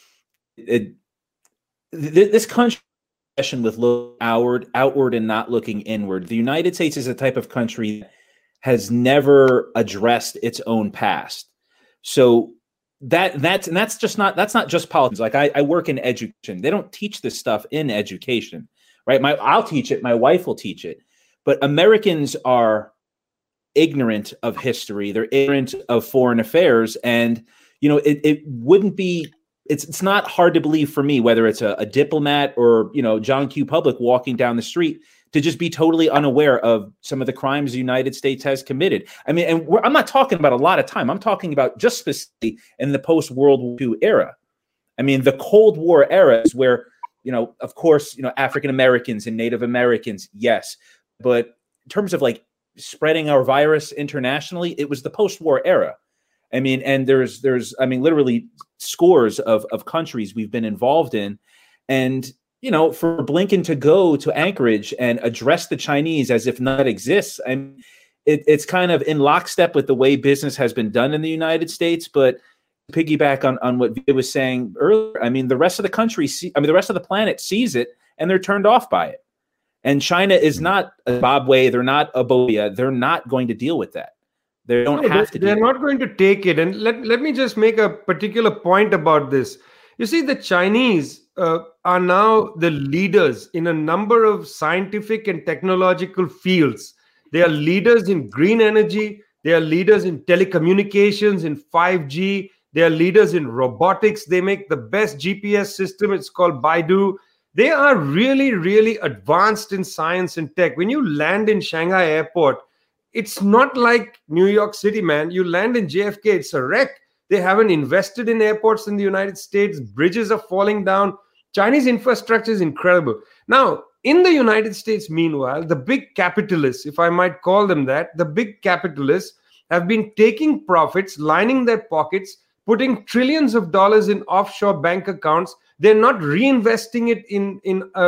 this country with looking outward and not looking inward. The United States is a type of country that has never addressed its own past. So that's not just politics. Like I work in education. They don't teach this stuff in education, right? I'll teach it. My wife will teach it. But Americans are ignorant of history. They're ignorant of foreign affairs. And, it wouldn't be, it's not hard to believe for me, whether it's a diplomat or, John Q. Public walking down the street, to just be totally unaware of some of the crimes the United States has committed. I mean, and I'm not talking about a lot of time. I'm talking about just specifically in the post-World War II era. I mean, the Cold War era is where, of course, African Americans and Native Americans, yes. But in terms of like spreading our virus internationally, it was the post-war era. I mean, and there's literally scores of countries we've been involved in. And, for Blinken to go to Anchorage and address the Chinese as if none exists, and it's kind of in lockstep with the way business has been done in the United States. But piggyback on what Vijay was saying earlier, I mean, the rest of the country, the rest of the planet sees it and they're turned off by it. And China is not a Zimbabwe. They're not a Bolivia. They're not going to deal with that. They don't have to. They're not going to take it. And let me just make a particular point about this. You see, the Chinese are now the leaders in a number of scientific and technological fields. They are leaders in green energy. They are leaders in telecommunications, in 5G. They are leaders in robotics. They make the best GPS system. It's called Baidu. They are really, really advanced in science and tech. When you land in Shanghai airport, it's not like New York City, man. You land in JFK, it's a wreck. They haven't invested in airports in the United States. Bridges are falling down. Chinese infrastructure is incredible. Now, in the United States, meanwhile, the big capitalists, if I might call them that, the big capitalists have been taking profits, lining their pockets, putting trillions of dollars in offshore bank accounts. They're not reinvesting it in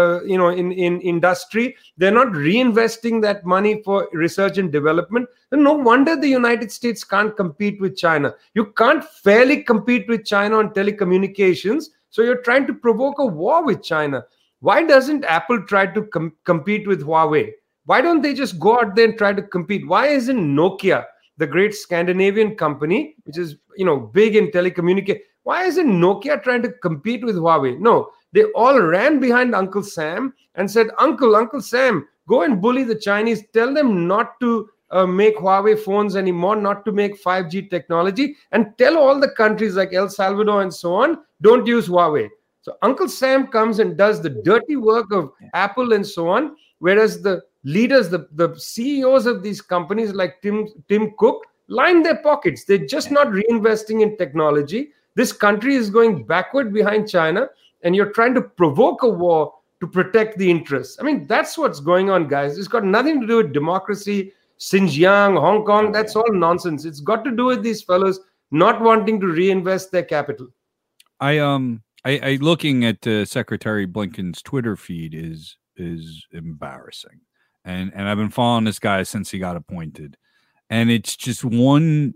industry. They're not reinvesting that money for research and development. And no wonder the United States can't compete with China. You can't fairly compete with China on telecommunications. So you're trying to provoke a war with China. Why doesn't Apple try to compete with Huawei? Why don't they just go out there and try to compete? Why isn't Nokia, the great Scandinavian company, which is big in telecommunication, why isn't Nokia trying to compete with Huawei? No, they all ran behind Uncle Sam and said, Uncle Sam, go and bully the Chinese. Tell them not to make Huawei phones anymore, not to make 5G technology, and tell all the countries like El Salvador and so on, don't use Huawei. So Uncle Sam comes and does the dirty work of Apple and so on, whereas the leaders, the CEOs of these companies like Tim Cook, line their pockets. They're just not reinvesting in technology. This country is going backward behind China, and you're trying to provoke a war to protect the interests. I mean, that's what's going on, guys. It's got nothing to do with democracy, Xinjiang, Hong Kong. That's all nonsense. It's got to do with these fellows not wanting to reinvest their capital. I looking at Secretary Blinken's Twitter feed is embarrassing, and I've been following this guy since he got appointed, and it's just one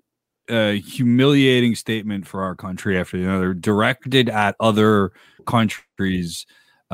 humiliating statement for our country after another, directed at other countries.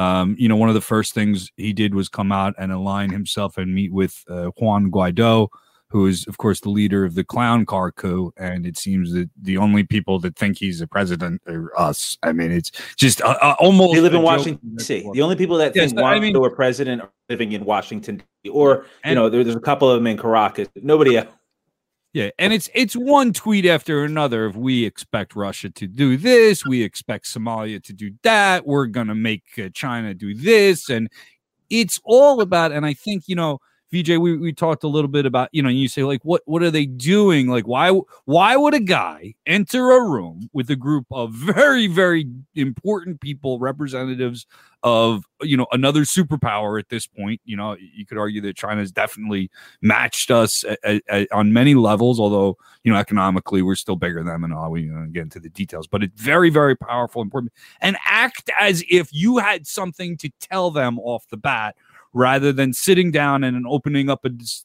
One of the first things he did was come out and align himself and meet with Juan Guaido, who is, of course, the leader of the clown car coup. And it seems that the only people that think he's a president are us. I mean, it's just almost. They live in Washington, D.C. The only people that think Guaido are president are living in Washington, D.C. Or, there's a couple of them in Caracas. Nobody else. Yeah, and it's one tweet after another of we expect Russia to do this, we expect Somalia to do that, we're going to make China do this, and it's all about, and I think, Vijay, we talked a little bit about, you say, like, what are they doing? Like, why would a guy enter a room with a group of very, very important people, representatives of, another superpower at this point? You could argue that China's definitely matched us on many levels, although, economically we're still bigger than them and all. We get into the details, but it's very, very powerful, important, and act as if you had something to tell them off the bat, rather than sitting down and opening up a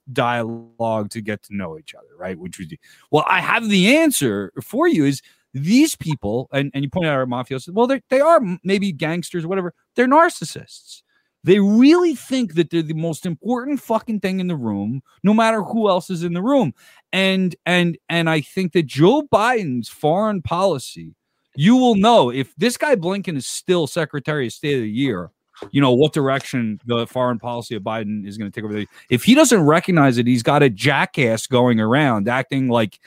dialogue to get to know each other, right? Well, I have the answer for you is these people, and you pointed out our mafiosos, well, they are maybe gangsters or whatever. They're narcissists. They really think that they're the most important fucking thing in the room, no matter who else is in the room. And I think that Joe Biden's foreign policy, you will know if this guy Blinken is still Secretary of State of the Year, what direction the foreign policy of Biden is going to take over there. If he doesn't recognize it, he's got a jackass going around acting like,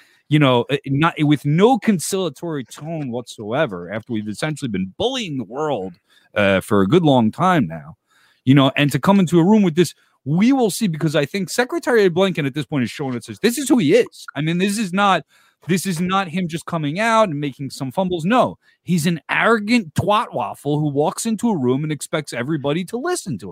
not with no conciliatory tone whatsoever after we've essentially been bullying the world for a good long time now, and to come into a room with this, we will see, because I think Secretary Blinken at this point is showing us this is who he is. I mean, this is not him just coming out and making some fumbles. No, he's an arrogant twat waffle who walks into a room and expects everybody to listen to him.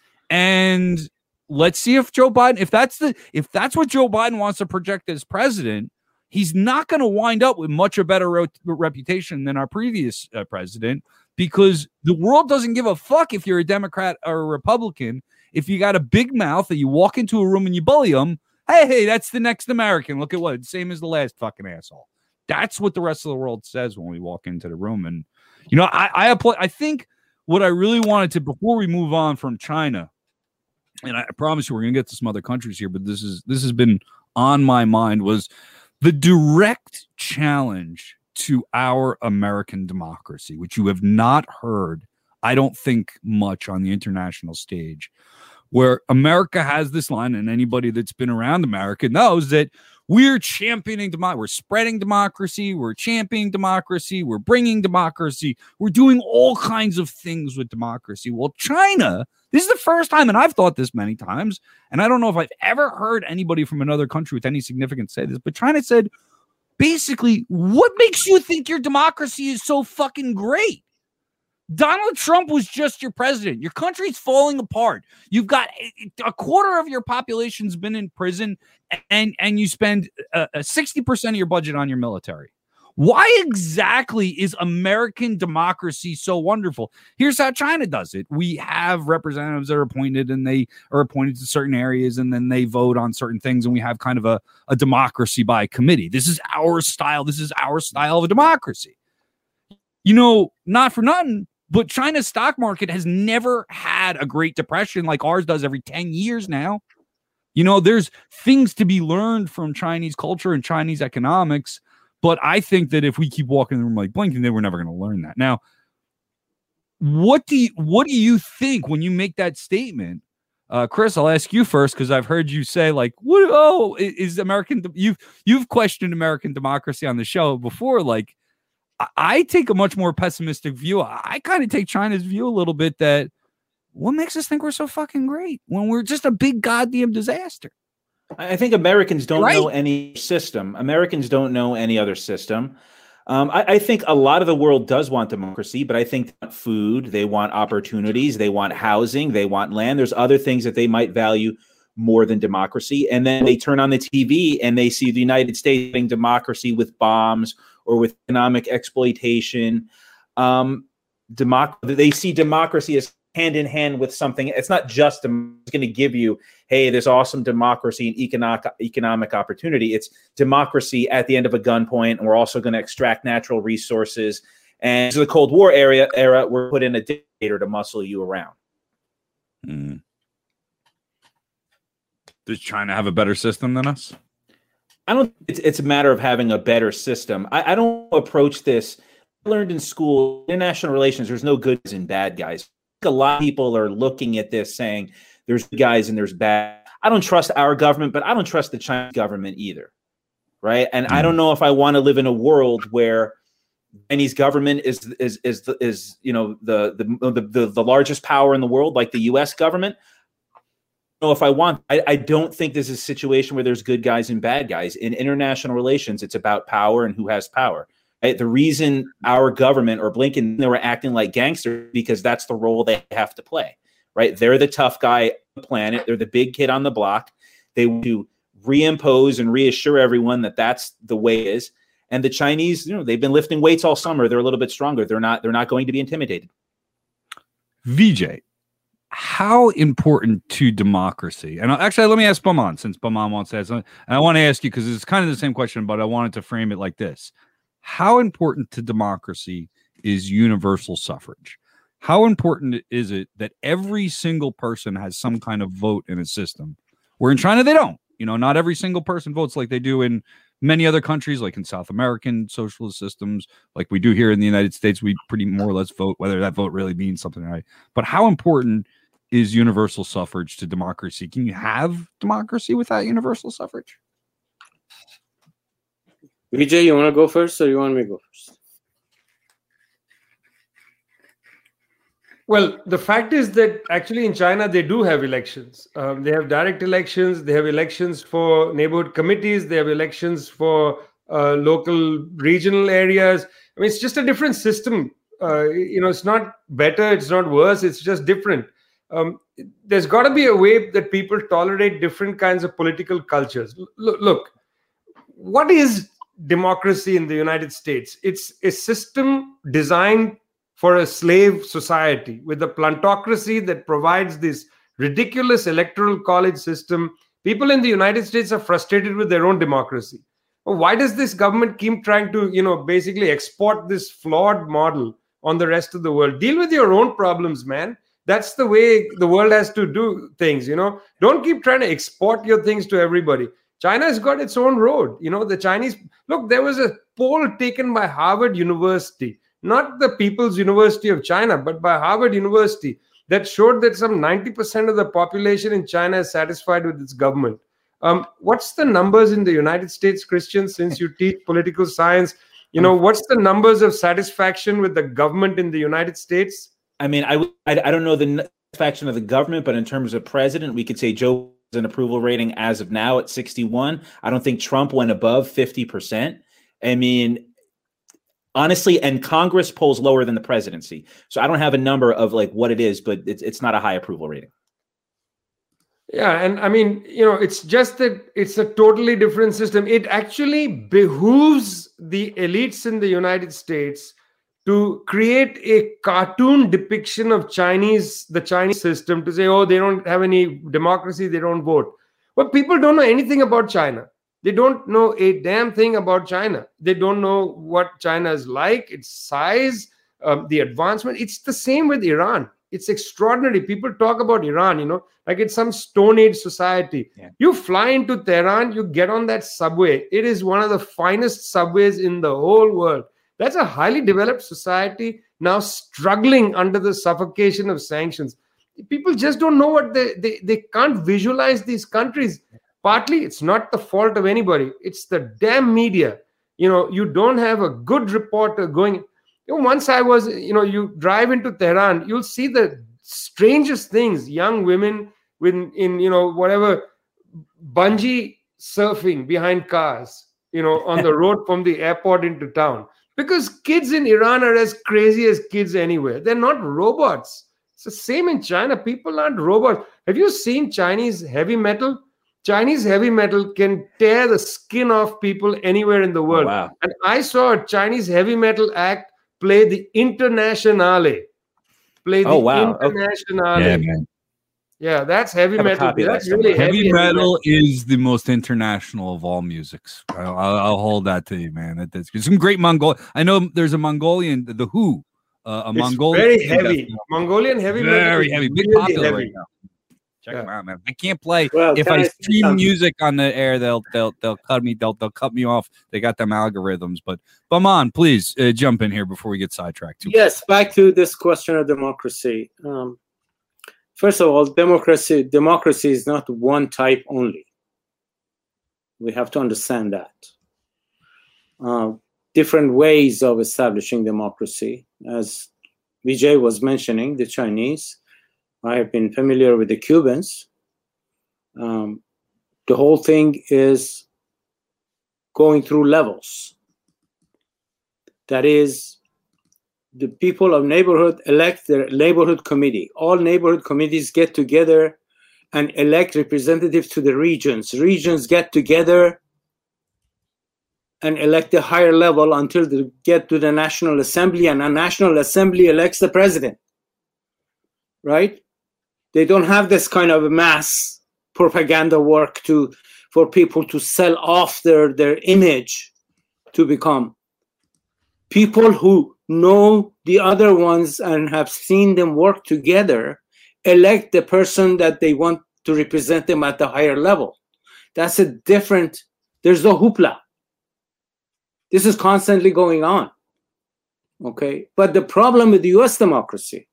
And let's see if Joe Biden, if that's what Joe Biden wants to project as president, he's not going to wind up with much a better reputation than our previous president, because the world doesn't give a fuck if you're a Democrat or a Republican. If you got a big mouth that you walk into a room and you bully them, hey, that's the next American. Look at what, same as the last fucking asshole. That's what the rest of the world says when we walk into the room. And, I think what I really wanted to, before we move on from China, and I promise you we're going to get to some other countries here, but this has been on my mind, was the direct challenge to our American democracy, which you have not heard, I don't think, much on the international stage, where America has this line, and anybody that's been around America knows that we're championing democracy, we're spreading democracy, we're championing democracy, we're bringing democracy, we're doing all kinds of things with democracy. Well, China, this is the first time, and I've thought this many times, and I don't know if I've ever heard anybody from another country with any significance say this, but China said, basically, what makes you think your democracy is so fucking great? Donald Trump was just your president. Your country's falling apart. You've got a quarter of your population's been in prison, and you spend 60% of your budget on your military. Why exactly is American democracy so wonderful? Here's how China does it. We have representatives that are appointed, and they are appointed to certain areas, and then they vote on certain things, and we have kind of a democracy by committee. This is our style. This is our style of a democracy. Not for nothing, but China's stock market has never had a Great Depression like ours does every 10 years now. There's things to be learned from Chinese culture and Chinese economics, but I think that if we keep walking in the room like Blinken, then we're never going to learn that. Now, what do you think when you make that statement? Chris, I'll ask you first, because I've heard you say, like, what? Oh, is American? You've questioned American democracy on the show before. Like, I take a much more pessimistic view. I kind of take China's view a little bit, that what makes us think we're so fucking great when we're just a big goddamn disaster? I think Americans don't know any system. Americans don't know any other system. I think a lot of the world does want democracy, but I think they want food, they want opportunities, they want housing, they want land. There's other things that they might value more than democracy. And then they turn on the TV and they see the United States getting democracy with bombs or with economic exploitation. They see democracy as hand in hand with something. It's not just going to give you, hey, this awesome democracy and economic opportunity. It's democracy at the end of a gunpoint, and we're also going to extract natural resources. And to the Cold War era, we're put in a dictator to muscle you around. Does China have a better system than us? I don't. It's a matter of having a better system. I don't approach this. I learned in school, international relations, there's no good guys and bad guys. A lot of people are looking at this saying there's good guys and there's bad. I don't trust our government, but I don't trust the Chinese government either, right? And I don't know if I want to live in a world where Chinese government is you know the largest power in the world, like the U.S. government. I don't know if I want. I don't think this is a situation where there's good guys and bad guys. In international relations, it's about power and who has power. Right? The reason our government or Blinken, they were acting like gangsters because that's the role they have to play, right? They're the tough guy on the planet. They're the big kid on the block. They want to reimpose and reassure everyone that that's the way it is. And the Chinese, you know, they've been lifting weights all summer. They're a little bit stronger. They're not going to be intimidated. Vijay, how important to democracy? And actually, let me ask Baman, since Baman wants to ask something. And I want to ask you, because it's kind of the same question, but I wanted to frame it like this. How important to democracy is universal suffrage? How important is it that every single person has some kind of vote in a system? Where in China, they don't. You know, not every single person votes like they do in many other countries, like in South American socialist systems, like we do here in the United States. We pretty more or less vote, whether that vote really means something, right? But how important is universal suffrage to democracy? Can you have democracy without universal suffrage? Vijay, you want to go first or you want me to go first? Well, the fact is that actually in China, they do have elections. They have direct elections. They have elections for neighborhood committees. They have elections for local regional areas. I mean, it's just a different system. You know, it's not better. It's not worse. It's just different. There's got to be a way that people tolerate different kinds of political cultures. Look, what is democracy in the United States? It's a system designed for a slave society with a plutocracy that provides this ridiculous electoral college system. People in the United States are frustrated with their own democracy. Well, why does this government keep trying to, you know, basically export this flawed model on the rest of the world? Deal with your own problems, man. That's the way the world has to do things, you know. Don't keep trying to export your things to everybody. China has got its own road. You know, the Chinese, look, there was a poll taken by Harvard University, not the People's University of China, but by Harvard University, that showed that some 90% of the population in China is satisfied with its government. What's the numbers in the United States, Christian, since you teach political science? You know, what's the numbers of satisfaction with the government in the United States? I mean, I don't know the satisfaction of the government, but in terms of president, we could say Joe an approval rating as of now at 61. I don't think Trump went above 50%. I mean, honestly, and Congress polls lower than the presidency. So I don't have a number of like what it is, but it's not a high approval rating. Yeah. And I mean, you know, it's just that it's a totally different system. It actually behooves the elites in the United States to create a cartoon depiction of the Chinese system, to say, oh, they don't have any democracy, they don't vote. Well, people don't know anything about China. They don't know a damn thing about China. They don't know what China is like, its size, the advancement. It's the same with Iran. It's extraordinary. People talk about Iran, you know, like it's some Stone Age society. Yeah. You fly into Tehran, you get on that subway. It is one of the finest subways in the whole world. That's a highly developed society now struggling under the suffocation of sanctions. People just don't know what they can't visualize these countries. Partly, it's not the fault of anybody. It's the damn media. You know, you don't have a good reporter going. You know, once I was, you know, you drive into Tehran, you'll see the strangest things. Young women in you know, whatever, bungee surfing behind cars, you know, on the road from the airport into town. Because kids in Iran are as crazy as kids anywhere. They're not robots. It's the same in China. People aren't robots. Have you seen Chinese heavy metal? Chinese heavy metal can tear the skin off people anywhere in the world. Wow. And I saw a Chinese heavy metal act play the Internationale. Internationale. Yeah, man. Yeah, that's heavy Have a metal. copy of that That's really Heavy metal is the most international of all musics. I'll hold that to you, man. That's some great Mongol. I know there's a Mongolian, the Who, a It's Mongolian. very heavy. Mongolian heavy metal. Very is heavy, big really popular heavy. right now. Check them out, man. I can't play. Well, If can I I say stream something? music on the air, they'll cut me. They'll cut me off. They got them algorithms. But Baman, please jump in here before we get sidetracked. Yes, back to this question of democracy. First of all, democracy is not one type only. We have to understand that. Different ways of establishing democracy. As Vijay was mentioning, the Chinese. I have been familiar with the Cubans. The whole thing is going through levels. That is, the people of neighborhood elect their neighborhood committee. All neighborhood committees get together and elect representatives to the regions. Regions get together and elect the higher level until they get to the National Assembly, and the National Assembly elects the president. Right? They don't have this kind of mass propaganda work for people to sell off their image to become people who know the other ones and have seen them work together, elect the person that they want to represent them at the higher level. That's a different, there's no hoopla. This is constantly going on. Okay. But the problem with the US democracy,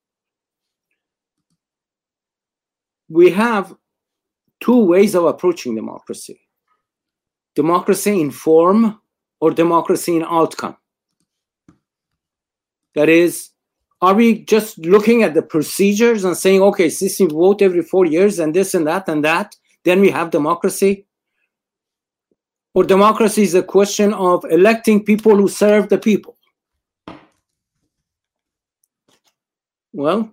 we have two ways of approaching democracy. Democracy in form or democracy in outcome. That is, are we just looking at the procedures and saying, okay, since we vote every 4 years and this and that, then we have democracy? Or democracy is a question of electing people who serve the people? Well,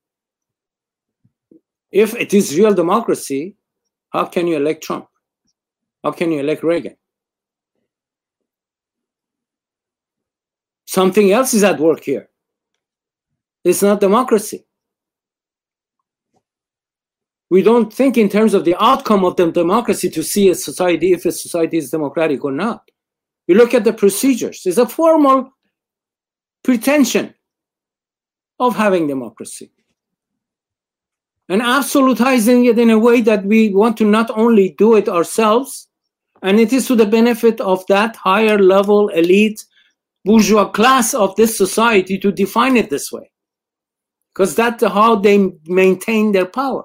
if it is real democracy, how can you elect Trump? How can you elect Reagan? Something else is at work here. It's not democracy. We don't think in terms of the outcome of the democracy to see a society, if a society is democratic or not. You look at the procedures. It's a formal pretension of having democracy. And absolutizing it in a way that we want to not only do it ourselves, and it is to the benefit of that higher level elite bourgeois class of this society to define it this way. Because that's how they maintain their power.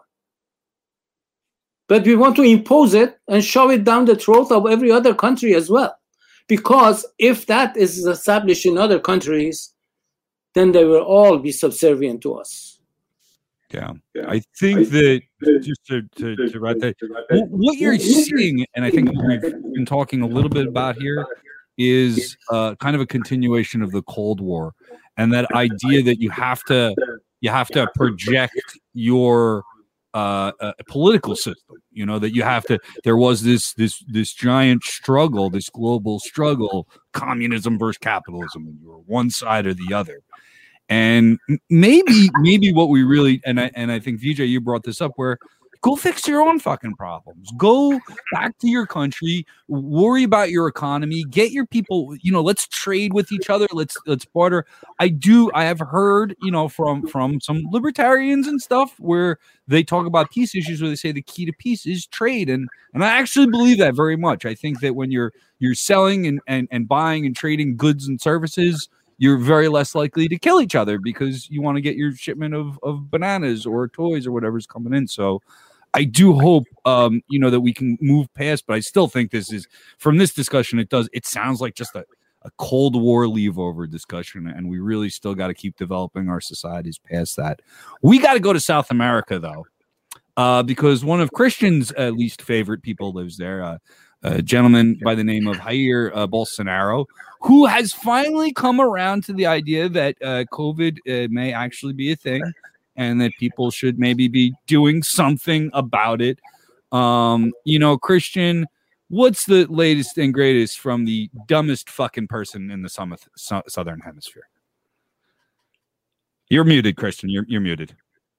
But we want to impose it and shove it down the throat of every other country as well. Because if that is established in other countries, then they will all be subservient to us. Yeah, I think that just to write that, what you're seeing, and I think we've been talking a little bit about here, is kind of a continuation of the Cold War, and that idea that you have to project your political system. You know, that you have to. There was this giant struggle, this global struggle, communism versus capitalism, and you were one side or the other. And maybe what we really, and I think Vijay, you brought this up, where go fix your own fucking problems. Go back to your country, worry about your economy, get your people, you know, let's trade with each other, let's barter. I have heard, you know, from some libertarians and stuff where they talk about peace issues, where they say the key to peace is trade. And I actually believe that very much. I think that when you're selling and buying and trading goods and services, you're very less likely to kill each other because you want to get your shipment of bananas or toys or whatever's coming in. So I do hope, you know, that we can move past, but I still think this is, from this discussion, it sounds like just a Cold War leave-over discussion, and we really still got to keep developing our societies past that. We got to go to South America, though, because one of Christian's least favorite people lives there, a gentleman by the name of Jair Bolsonaro, who has finally come around to the idea that COVID may actually be a thing. and that people should maybe be doing something about it. Christian, what's the latest and greatest from the dumbest fucking person in the Southern Hemisphere? You're muted, Christian. You're muted.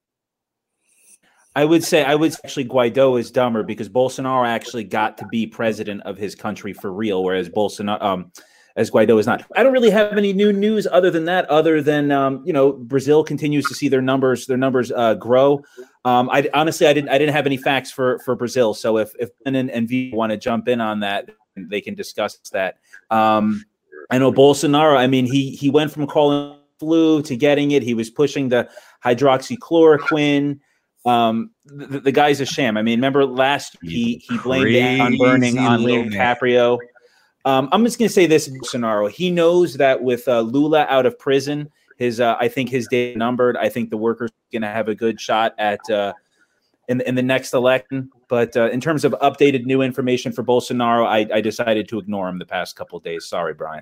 I would say actually Guaido is dumber because Bolsonaro actually got to be president of his country for real, whereas as Guaido is not. I don't really have any new news other than Brazil continues to see their numbers grow. I honestly didn't have any facts for Brazil. So if Brennan and V want to jump in on that, they can discuss that. I know Bolsonaro. I mean, he went from calling flu to getting it. He was pushing the hydroxychloroquine. The guy's a sham. I mean, remember last he blamed it on burning on Leo DiCaprio. I'm just going to say this, Bolsonaro. He knows that with Lula out of prison, I think his day numbered. I think the workers are going to have a good shot at in the next election. But in terms of updated new information for Bolsonaro, I decided to ignore him the past couple of days. Sorry, Brian.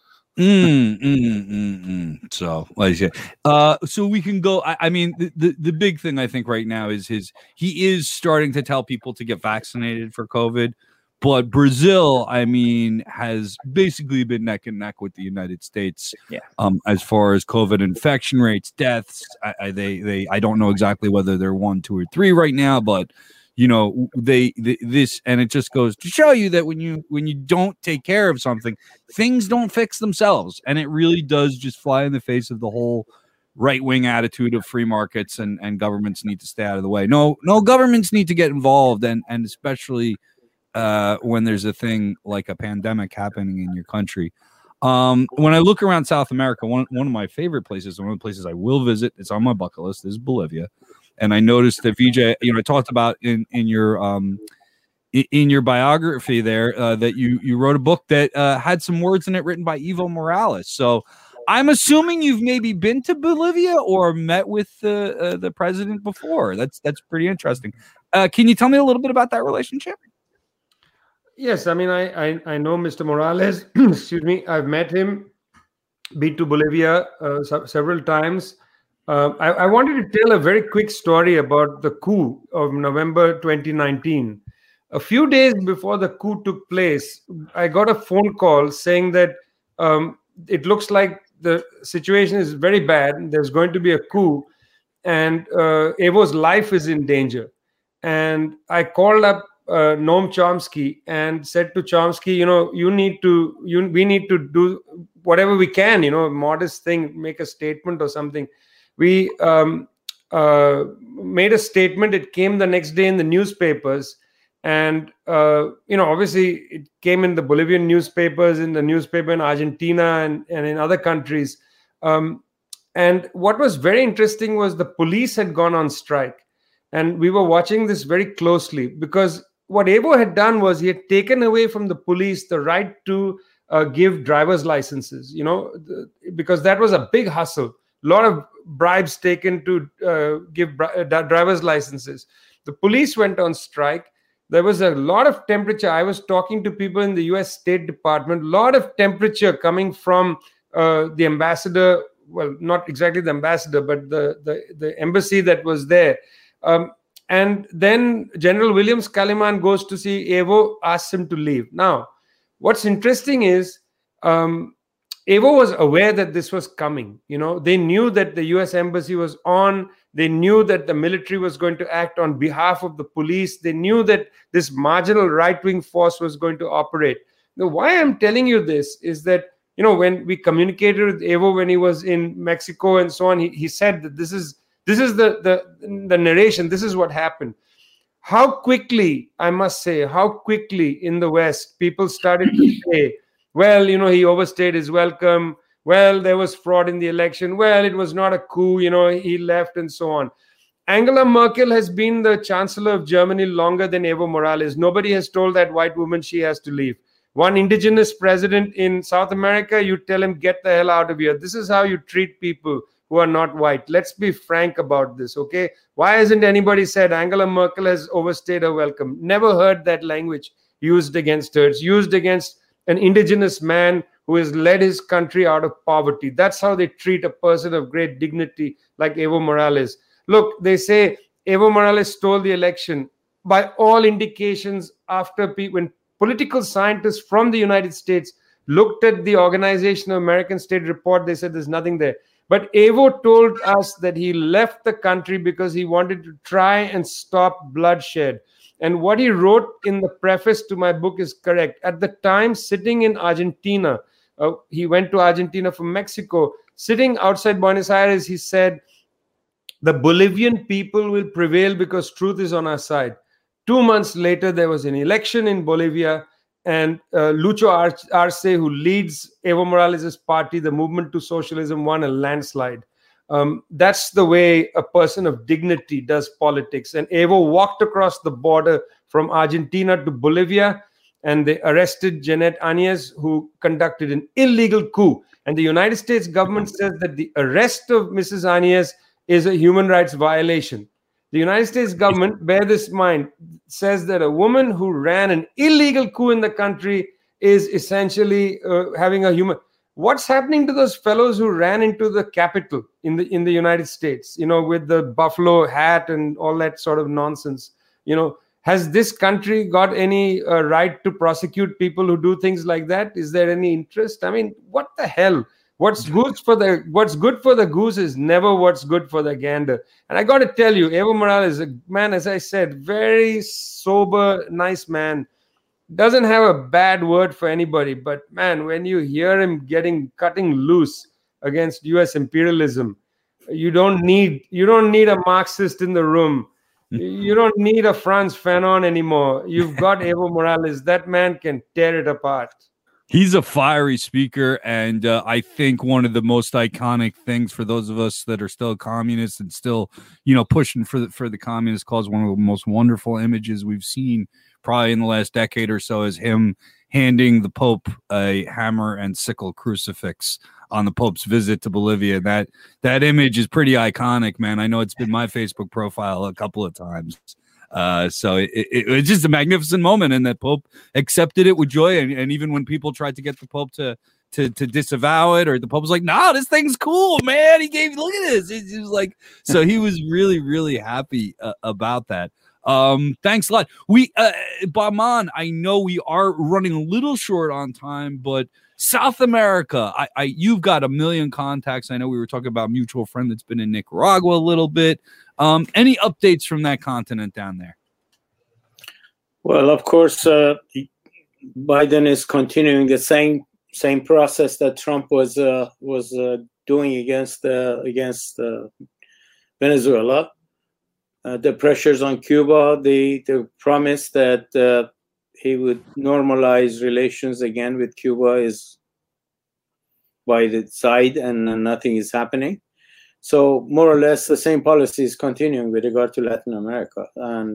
So, so we can go. I mean, the big thing I think right now is he is starting to tell people to get vaccinated for COVID. But Brazil, I mean, has basically been neck and neck with the United States, as far as COVID infection rates, deaths. I don't know exactly whether they're 1, 2, or 3 right now, but this, and it just goes to show you that when you don't take care of something, things don't fix themselves, and it really does just fly in the face of the whole right-wing attitude of free markets and governments need to stay out of the way. No, governments need to get involved, and especially when there's a thing like a pandemic happening in your country. When I look around South America, one of my favorite places, one of the places I will visit, it's on my bucket list, is Bolivia. And I noticed that VJ, I talked about in your biography there that you wrote a book that had some words in it written by Evo Morales. So I'm assuming you've maybe been to Bolivia or met with the president before. That's pretty interesting. Can you tell me a little bit about that relationship? Yes, I mean, I know Mr. Morales. Excuse me. I've met him, been to Bolivia several times. I wanted to tell a very quick story about the coup of November 2019. A few days before the coup took place, I got a phone call saying that it looks like the situation is very bad. There's going to be a coup, and Evo's life is in danger. And I called up Noam Chomsky and said to Chomsky, we need to do whatever we can, modest thing, make a statement or something. We made a statement. It came the next day in the newspapers, and obviously it came in the Bolivian newspapers, in the newspaper in Argentina, and in other countries. And what was very interesting was the police had gone on strike, and we were watching this very closely because what Evo had done was he had taken away from the police the right to give driver's licenses, because that was a big hustle. A lot of bribes taken to give driver's licenses. The police went on strike. There was a lot of temperature. I was talking to people in the US State Department, a lot of temperature coming from the ambassador. Well, not exactly the ambassador, but the embassy that was there. And then General Williams Kaliman goes to see Evo, asks him to leave. Now, what's interesting is Evo was aware that this was coming. They knew that the US embassy was on. They knew that the military was going to act on behalf of the police. They knew that this marginal right-wing force was going to operate. Now, why I'm telling you this is that, when we communicated with Evo when he was in Mexico and so on, he said that this is the narration. This is what happened. How quickly, I must say, in the West, people started to say, well, he overstayed his welcome. Well, there was fraud in the election. Well, it was not a coup. He left and so on. Angela Merkel has been the chancellor of Germany longer than Evo Morales. Nobody has told that white woman she has to leave. One indigenous president in South America, you tell him, get the hell out of here. This is how you treat people who are not white. Let's be frank about this, okay? Why hasn't anybody said Angela Merkel has overstayed her welcome? Never heard that language used against her. It's used against an indigenous man who has led his country out of poverty. That's how they treat a person of great dignity like Evo Morales. look, they say Evo Morales stole the election. By all indications, after when political scientists from the United States looked at the Organization of American States report, they said there's nothing there. But Evo told us that he left the country because he wanted to try and stop bloodshed. And what he wrote in the preface to my book is correct. At the time, sitting in Argentina, he went to Argentina from Mexico. Sitting outside Buenos Aires, he said, the Bolivian people will prevail because truth is on our side. 2 months later, there was an election in Bolivia, and Lucho Arce, who leads Evo Morales' party, the Movement to Socialism, won a landslide. That's the way a person of dignity does politics. And Evo walked across the border from Argentina to Bolivia, and they arrested Jeanette Áñez, who conducted an illegal coup. And the United States government says that the arrest of Mrs. Áñez is a human rights violation. The United States government, bear this in mind, says that a woman who ran an illegal coup in the country is essentially having a human. What's happening to those fellows who ran into the Capitol in the United States? With the buffalo hat and all that sort of nonsense. Has this country got any right to prosecute people who do things like that? Is there any interest? I mean, what the hell? What's good for the goose is never what's good for the gander. And I got to tell you, Evo Morales is a man, as I said, very sober, nice man. Doesn't have a bad word for anybody. But man, when you hear him cutting loose against U.S. imperialism, you don't need a Marxist in the room. You don't need a Frantz Fanon anymore. You've got Evo Morales. That man can tear it apart. He's a fiery speaker, and I think one of the most iconic things for those of us that are still communists and still, pushing for the communist cause, one of the most wonderful images we've seen probably in the last decade or so is him handing the Pope a hammer and sickle crucifix on the Pope's visit to Bolivia. That image is pretty iconic, man. I know it's been my Facebook profile a couple of times. So it's just a magnificent moment, and that Pope accepted it with joy. And even when people tried to get the Pope to disavow it, or the Pope was like, "No, this thing's cool, man. Look at this." It was like, so he was really, really happy about that. Thanks a lot. Bahman, I know we are running a little short on time, but South America, you've got a million contacts. I know we were talking about a mutual friend that's been in Nicaragua a little bit. Any updates from that continent down there? Well, of course, Biden is continuing the same process that Trump was doing against Venezuela. The pressures on Cuba, the promise that he would normalize relations again with Cuba is by the side, and nothing is happening. So more or less the same policy is continuing with regard to Latin America. And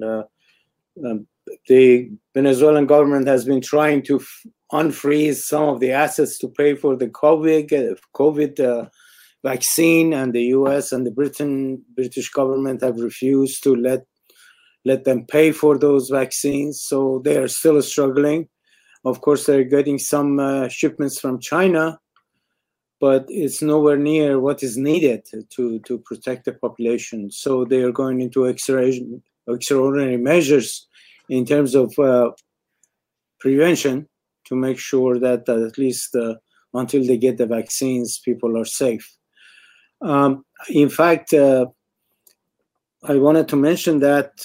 the Venezuelan government has been trying to unfreeze some of the assets to pay for the COVID vaccine, and the US and the British government have refused to let them pay for those vaccines. So they are still struggling. Of course, they're getting some shipments from China, but it's nowhere near what is needed to protect the population. So they are going into extraordinary measures in terms of prevention to make sure that at least until they get the vaccines, people are safe. In fact, I wanted to mention that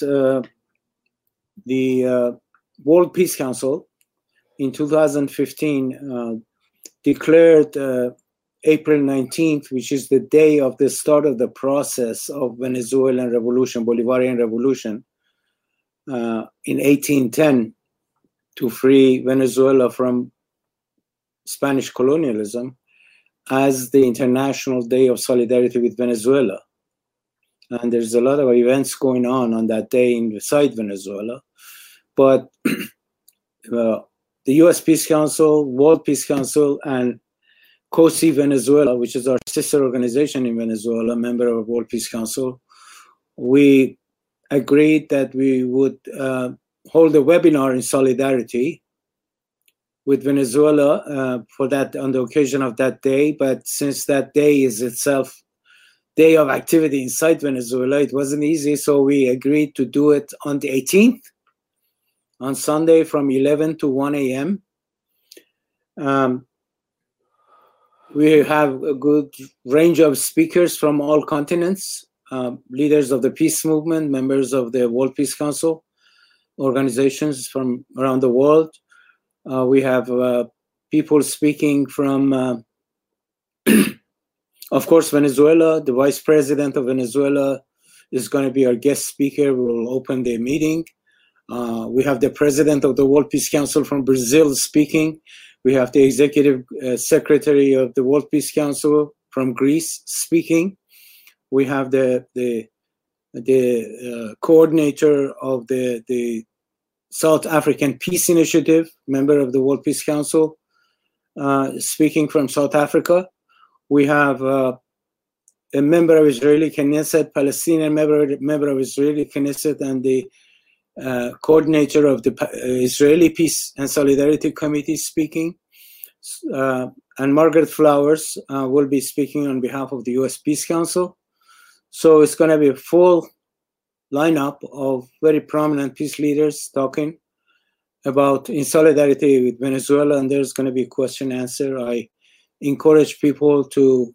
the World Peace Council in 2015 declared April 19th, which is the day of the start of the process of Venezuelan revolution, Bolivarian revolution, in 1810, to free Venezuela from Spanish colonialism, as the International Day of Solidarity with Venezuela. And there's a lot of events going on that day inside Venezuela. But the US Peace Council, World Peace Council, and COSI Venezuela, which is our sister organization in Venezuela, member of World Peace Council, we agreed that we would hold a webinar in solidarity with Venezuela for that on the occasion of that day. But since that day is itself day of activity inside Venezuela. It wasn't easy, so we agreed to do it on the 18th, on Sunday from 11 to 1 a.m. We have a good range of speakers from all continents, leaders of the peace movement, members of the World Peace Council, organizations from around the world. We have people speaking from, of course, Venezuela. The vice president of Venezuela is going to be our guest speaker. We will open the meeting. We have the president of the World Peace Council from Brazil speaking. We have the executive secretary of the World Peace Council from Greece speaking. We have the coordinator of the South African Peace Initiative, member of the World Peace Council, speaking from South Africa. We have a member of Israeli Knesset, Palestinian member of Israeli Knesset, and the coordinator of the Israeli Peace and Solidarity Committee speaking. And Margaret Flowers will be speaking on behalf of the U.S. Peace Council. So it's going to be a full lineup of very prominent peace leaders talking about in solidarity with Venezuela, and there's going to be a question and answer. I encourage people to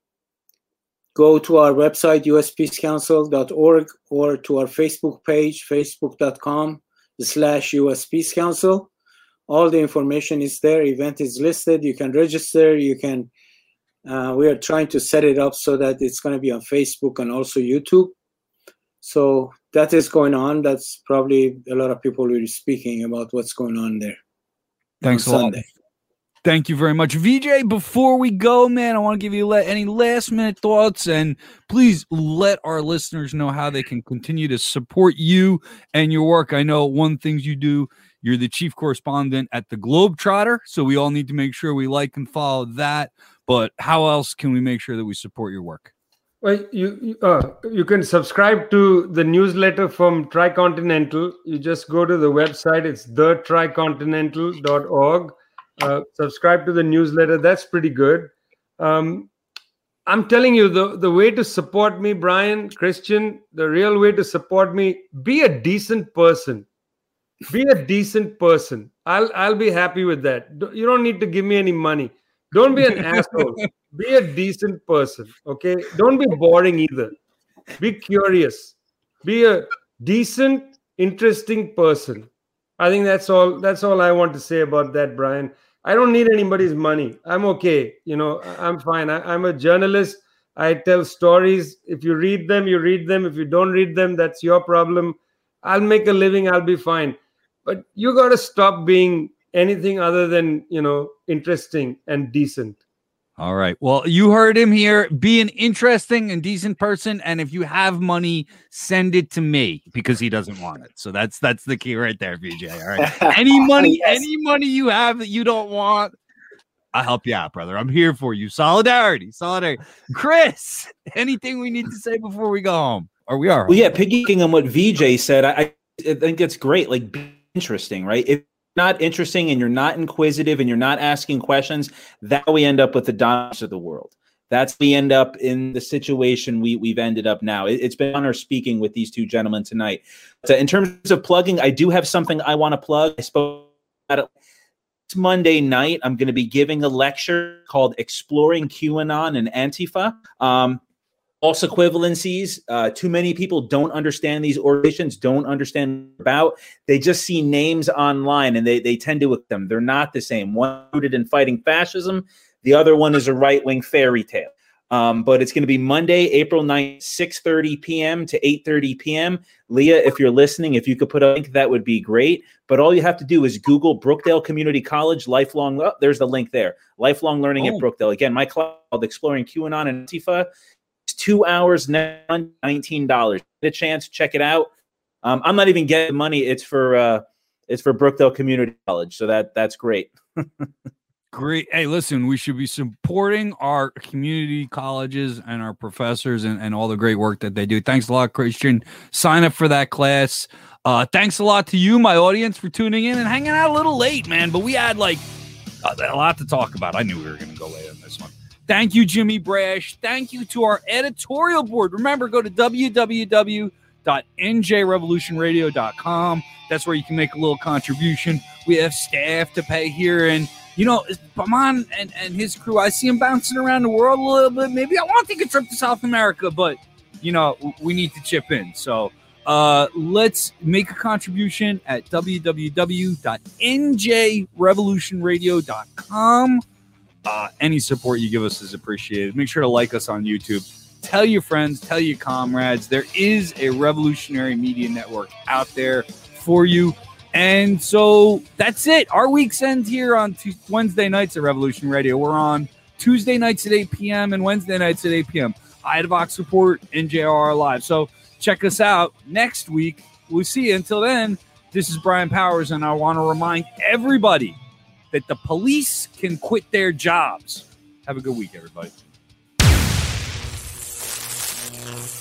go to our website, uspeacecouncil.org, or to our Facebook page, facebook.com/US Peace Council. All the information is there. Event is listed. You can register. You can. We are trying to set it up so that it's going to be on Facebook and also YouTube. So that is going on. That's probably a lot of people will be speaking about what's going on there. Thanks a lot. Thank you very much. VJ, before we go, man, I want to give you any last minute thoughts, and please let our listeners know how they can continue to support you and your work. I know one thing you do, you're the chief correspondent at the Globetrotter, so we all need to make sure we like and follow that. But how else can we make sure that we support your work? Well, you can subscribe to the newsletter from Tricontinental. You just go to the website. It's thetricontinental.org. Subscribe to the newsletter. That's pretty good. I'm telling you, the way to support me, Brian, Christian, the real way to support me, be a decent person. Be a decent person. I'll be happy with that. You don't need to give me any money. Don't be an asshole. Be a decent person, okay? Don't be boring either. Be curious. Be a decent, interesting person. I think that's all I want to say about that, Brian. I don't need anybody's money. I'm okay. I'm fine. I'm a journalist. I tell stories. If you read them, you read them. If you don't read them, that's your problem. I'll make a living. I'll be fine. But you got to stop being anything other than, interesting and decent. All right. Well, you heard him here. Be an interesting and decent person. And if you have money, send it to me because he doesn't want it. So that's the key right there, VJ. All right. Any money, yes. Any money you have that you don't want, I'll help you out, brother. I'm here for you. Solidarity. Chris, anything we need to say before we go home? Or we are home? Well, yeah, piggybacking on what VJ said, I think it's great. Like, be interesting, right? If not interesting and you're not inquisitive and you're not asking questions, that we end up with the dominance of the world. That's we end up in the situation we've ended up now. It's been an honor speaking with these two gentlemen tonight. So in terms of plugging, I do have something I want to plug. I spoke about it Monday night. I'm going to be giving a lecture called Exploring QAnon and Antifa. False equivalencies. Too many people don't understand these organizations, don't understand about. They just see names online and they tend to with them. They're not the same. One rooted in fighting fascism. The other one is a right-wing fairy tale. But it's going to be Monday, April 9th, 6:30 p.m. to 8:30 p.m. Leah, if you're listening, if you could put a link, that would be great. But all you have to do is Google Brookdale Community College, lifelong. Oh, there's the link there. Lifelong learning at Brookdale. Again, my class called Exploring QAnon and Antifa. 2 hours, $19. Get a chance, check it out. I'm not even getting money. It's for Brookdale Community College, so that's great. Great. Hey, listen, we should be supporting our community colleges and our professors and all the great work that they do. Thanks a lot, Christian. Sign up for that class. Thanks a lot to you, my audience, for tuning in and hanging out a little late, man. But we had a lot to talk about. I knew we were going to go late on this one. Thank you, Jimmy Brash. Thank you to our editorial board. Remember, go to www.njrevolutionradio.com. That's where you can make a little contribution. We have staff to pay here. And, you know, Baman and his crew, I see him bouncing around the world a little bit. Maybe I want to take a trip to South America, but, you know, we need to chip in. So let's make a contribution at www.njrevolutionradio.com. Any support you give us is appreciated. Make sure to like us on YouTube. Tell your friends, tell your comrades. There is a revolutionary media network out there for you. And so that's it. Our weeks end here on Wednesday nights at Revolution Radio. We're on Tuesday nights at 8 p.m. and Wednesday nights at 8 p.m. I, the Vox Report, NJR Live. So check us out next week. We'll see you. Until then, this is Brian Powers, and I want to remind everybody that the police can quit their jobs. Have a good week, everybody.